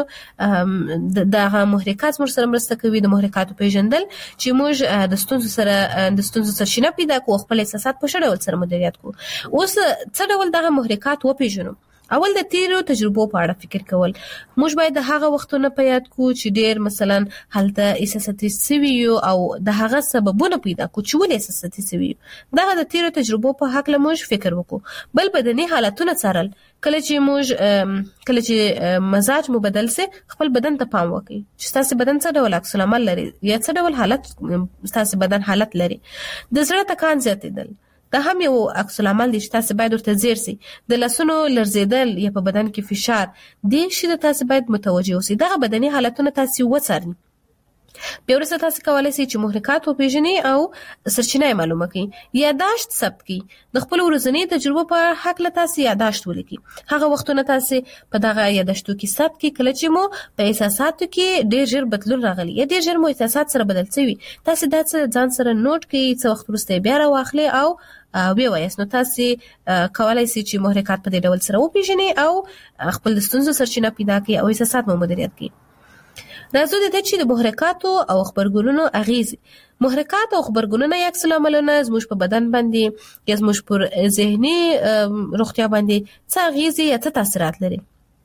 کیږو، دغه محرکات موږ سره مرسته کوي د محرکاتو پیژندل چې موږ د ستونزو سره د ستونزو سرچینه پیدا کو، خپل احساسات په ښه ډول سره مدیریت کو. اوس څه ډول دغه محرکات وپیژنو؟ اول د تیرو تجربو په اړه فکر کول. موږ باید د هغه وختونو په یاد کو چې ډېر مثلا هلته احساساتي سوي یو او د هغه سببونه پیدا کو چې ولې احساساتي سوي یو. دغه د تیرو تجربو په حق له موږ فکر وکړو. بل بدني حالتونه څارل، کله چې موږ کله چې مزاج مو بدل سي، خپل بدن ته پام وکړئ چې تاسو بدن څه ډول عکس العمل لري یا څه ډول حالت تاسو بدن حالت لري. د زړه ټکان زیاتېدل، دا هم یو عکس العمل دی چې تاسو باید ورته ځیر سي. د لاسونو لرزیدل یا په بدن کې فشار، دې شي د تاسو باید متوجه اوسئ. دغه بدني حالتونه تاسو وڅارئ. بیا وروسته تاسو کولی شئ چې محرکات وپیژنئ او سرچینه یې معلومه کړئ. یاداشت ثبت کړئ. د خپل ورځني تجربو په هکله تاسو یاداشت ولیکئ. هغه وختونه تاسو په دغه یاداشتو کې ثبت کړئ کله چې مو په احساساتو کې ډېر ژر بدلون راغلی یا ډېر ژر مو احساسات سره بدل شوي. تاسو دا څه ځان سره نوٹ کړئ، څه وخت وروسته بیا راواخلئ او وی وایاست. نو تاسو کولای شئ چې محرکات په دې ډول سره وپیژنئ او خپل د ستونزو سرچینه پیدا کړئ او احساسات مو مدیریت کړئ. راځو د دې چې د محرکاتو او خبرګونونو اغیزې. محرکات او خبرګونونه یا عکس العملونه زموږ په بدن باندې یا زموږ پر ذهني روغتیا باندې څه اغیزې یا څه تاثیرات لري.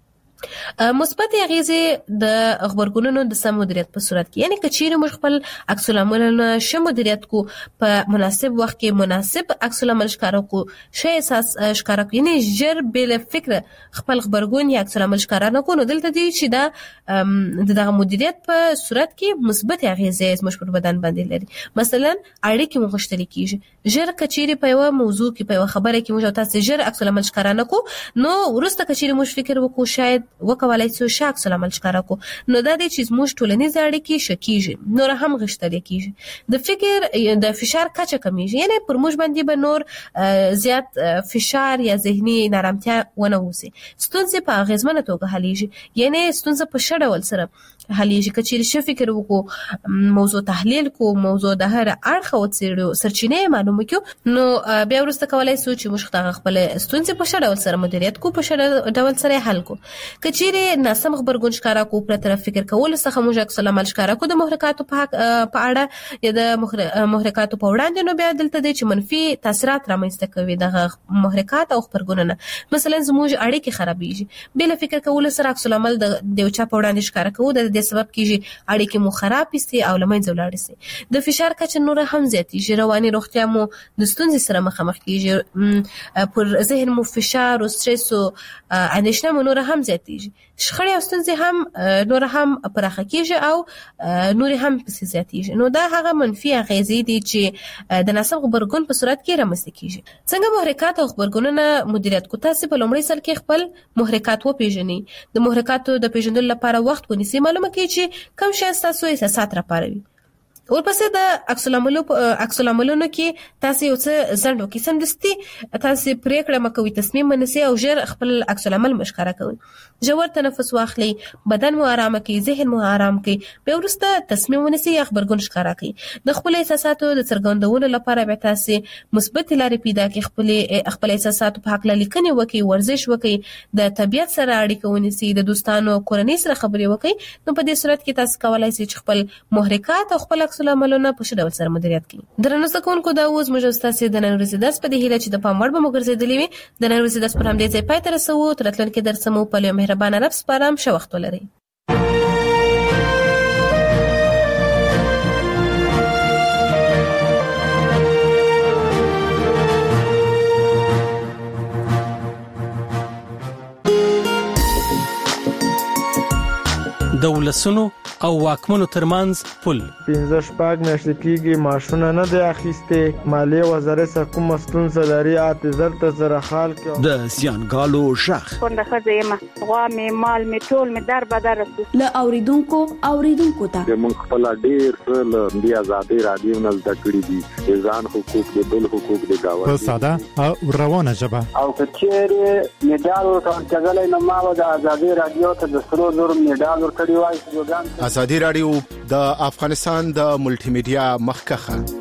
مثبت اغیزې د خبرګونونو د سم مدیریت په صورت کې، یعنی کچېرې موږ خپل عکس العملونه ښه مدیریت کو، په مناسب وخت کې مناسب عکس العمل ښکاره کو، ښه احساس ښکاره کو، یعنی ژر بل فکر خپل خبرګون یا عکس العمل ښکاره نه کو. نو دلته دی چې دا دغه مدیریت په صورت کې مثبت اغیزې زموږ پر بدن باندې لري. مثلا اړیکې مو غښتلې کیږي. ژر کچېرې په یو موضوع کې په یو خبره کې موږ تاسو ژر عکس العمل ښکاره نه کو، نو ورسته کچېرې موږ فکر وکړو شاید وکولای شو چې عکس العمل ښکاره کو، نو دا د چې موږ ټولنیز اړیکې شکیږي، نور هم غښتلې کیږي. د فکر د فشار کچه کمیږي، یعنی پر موږ باندې به نور زیات فشار یا ذهني نارامتیا ونه وسی. ستونزې په اغیزمنه توګه حلیږي، یعنی ستونزه په ښه ډول سره حلیږي. کچېرې ښه فکر وکړو، موضوع تحلیل کو، موضوع د هر اړخه وڅېړو، سرچینې معلومه کړو، نو بیا وروسته کولی شو چې موږ خپل ستونزې په ښه ډول سره مدیریت کو، په ښه ډول سره حل کو. کچېرې ناسم خبرګون ښکاره کو، پر طرف فکر کول څخه موږ عکس العمل ښکاره کو د محرکاتو په اړه یا د محرکاتو په وړاندې، نو بیا دلته دی چې منفي تاثیرات رامنځته کوي دغه محرکات او خبرګونونه. مثلا زموږ اړیکې خرابېږي، بل فکر کول سره عکس العمل د یو چا په وړاندې ښکاره کوو، د دې سبب کیږي اړیکې مو خراب شي او له منځه ولاړ شي. د فشار کچه نور هم زیاتېږي، رواني روغتیا مو د ستونزې سره مخامخ کیږي، پر ذهن مو فشار او سترس او اندېښنه مو نور هم زیاتېږي. شخړې او ستونزې هم نور هم پراخه کیږي او نور هم پسې زیاتېږي. نو دا هغه منفي اغیزې دي چې د ناسم خبرګون په صورت کې رامنځته کیږي. څنګه محرکات او خبرګونونه مدیریت کو؟ تاسو په لومړي سر کې خپل محرکات وپیژنئ. د محرکاتو د پیژندلو لپاره وخت ونیسئ. معلومه معلومه کوي چې کوم شی تاسو احساسات راپاروي. ورپسې د عکس العملو عکس العملونو کې تاسو یو څه ځندو کې سمدستي تاسو پریکړه مکوئ، تصمیم ونیسئ او ژر خپل عکس العمل مشخره کوئ. ژور تنفس واخلئ، بدن مو آرام کړئ، ذهن مو آرام کړئ، بیا وروسته تصمیم ونیسئ یا خبرګون ښکاره کړئ. د خپل احساساتو د څرګندولو لپاره به تاسو مثبت لارې پیدا کړئ، خپل خپل احساساتو په حق لیکنه وکړئ، ورزش وکړئ، د طبيعت سره اړیکه ونیسئ، د دوستانو کورنۍ سره خبرې وکړئ. نو په دې صورت کې تاسو کولای شئ چې خپل محرکات او خپل عکس العملونه په ښه ډول سره مدیریت کړئ. درنو زده کوونکو، دا اوس موږ تاسو د نن ورځې درس په دې هیله چې د پام وړ به مو ګرځېدلی وي. د نن ورځې درس پر همدې ځای پای ته رسوو. تر راتلونکي درس مو په لوی مهربانه رب سپارم. ښه وخت ولرئ. د ولسونو او واکمنو ترمنځ پل پنځه شپږ میاشتې کېږي ماشونه نه دی اخیستې. مالیې وزارت څخه کومه ستونزه لري اته زر ته زره خال کې د زیانګالو شخ څنګه ښځه یم غوا مې مال مې ټول مې در بدر له اوریدونکو اوریدونکو ته موږ خپل ډیر څه له دې آزادي رادیو نه زده کړی دي، ځان حقوق د بل حقوق د گاوند په ساده او روانه ژبه. او کچېره میډال ورکړل کېدلای نو ما د آزادي رادیو ته د سرو زر میډال ورکړی وای. آزادي رادیو د افغانستان د ملټي میډیا مخکخه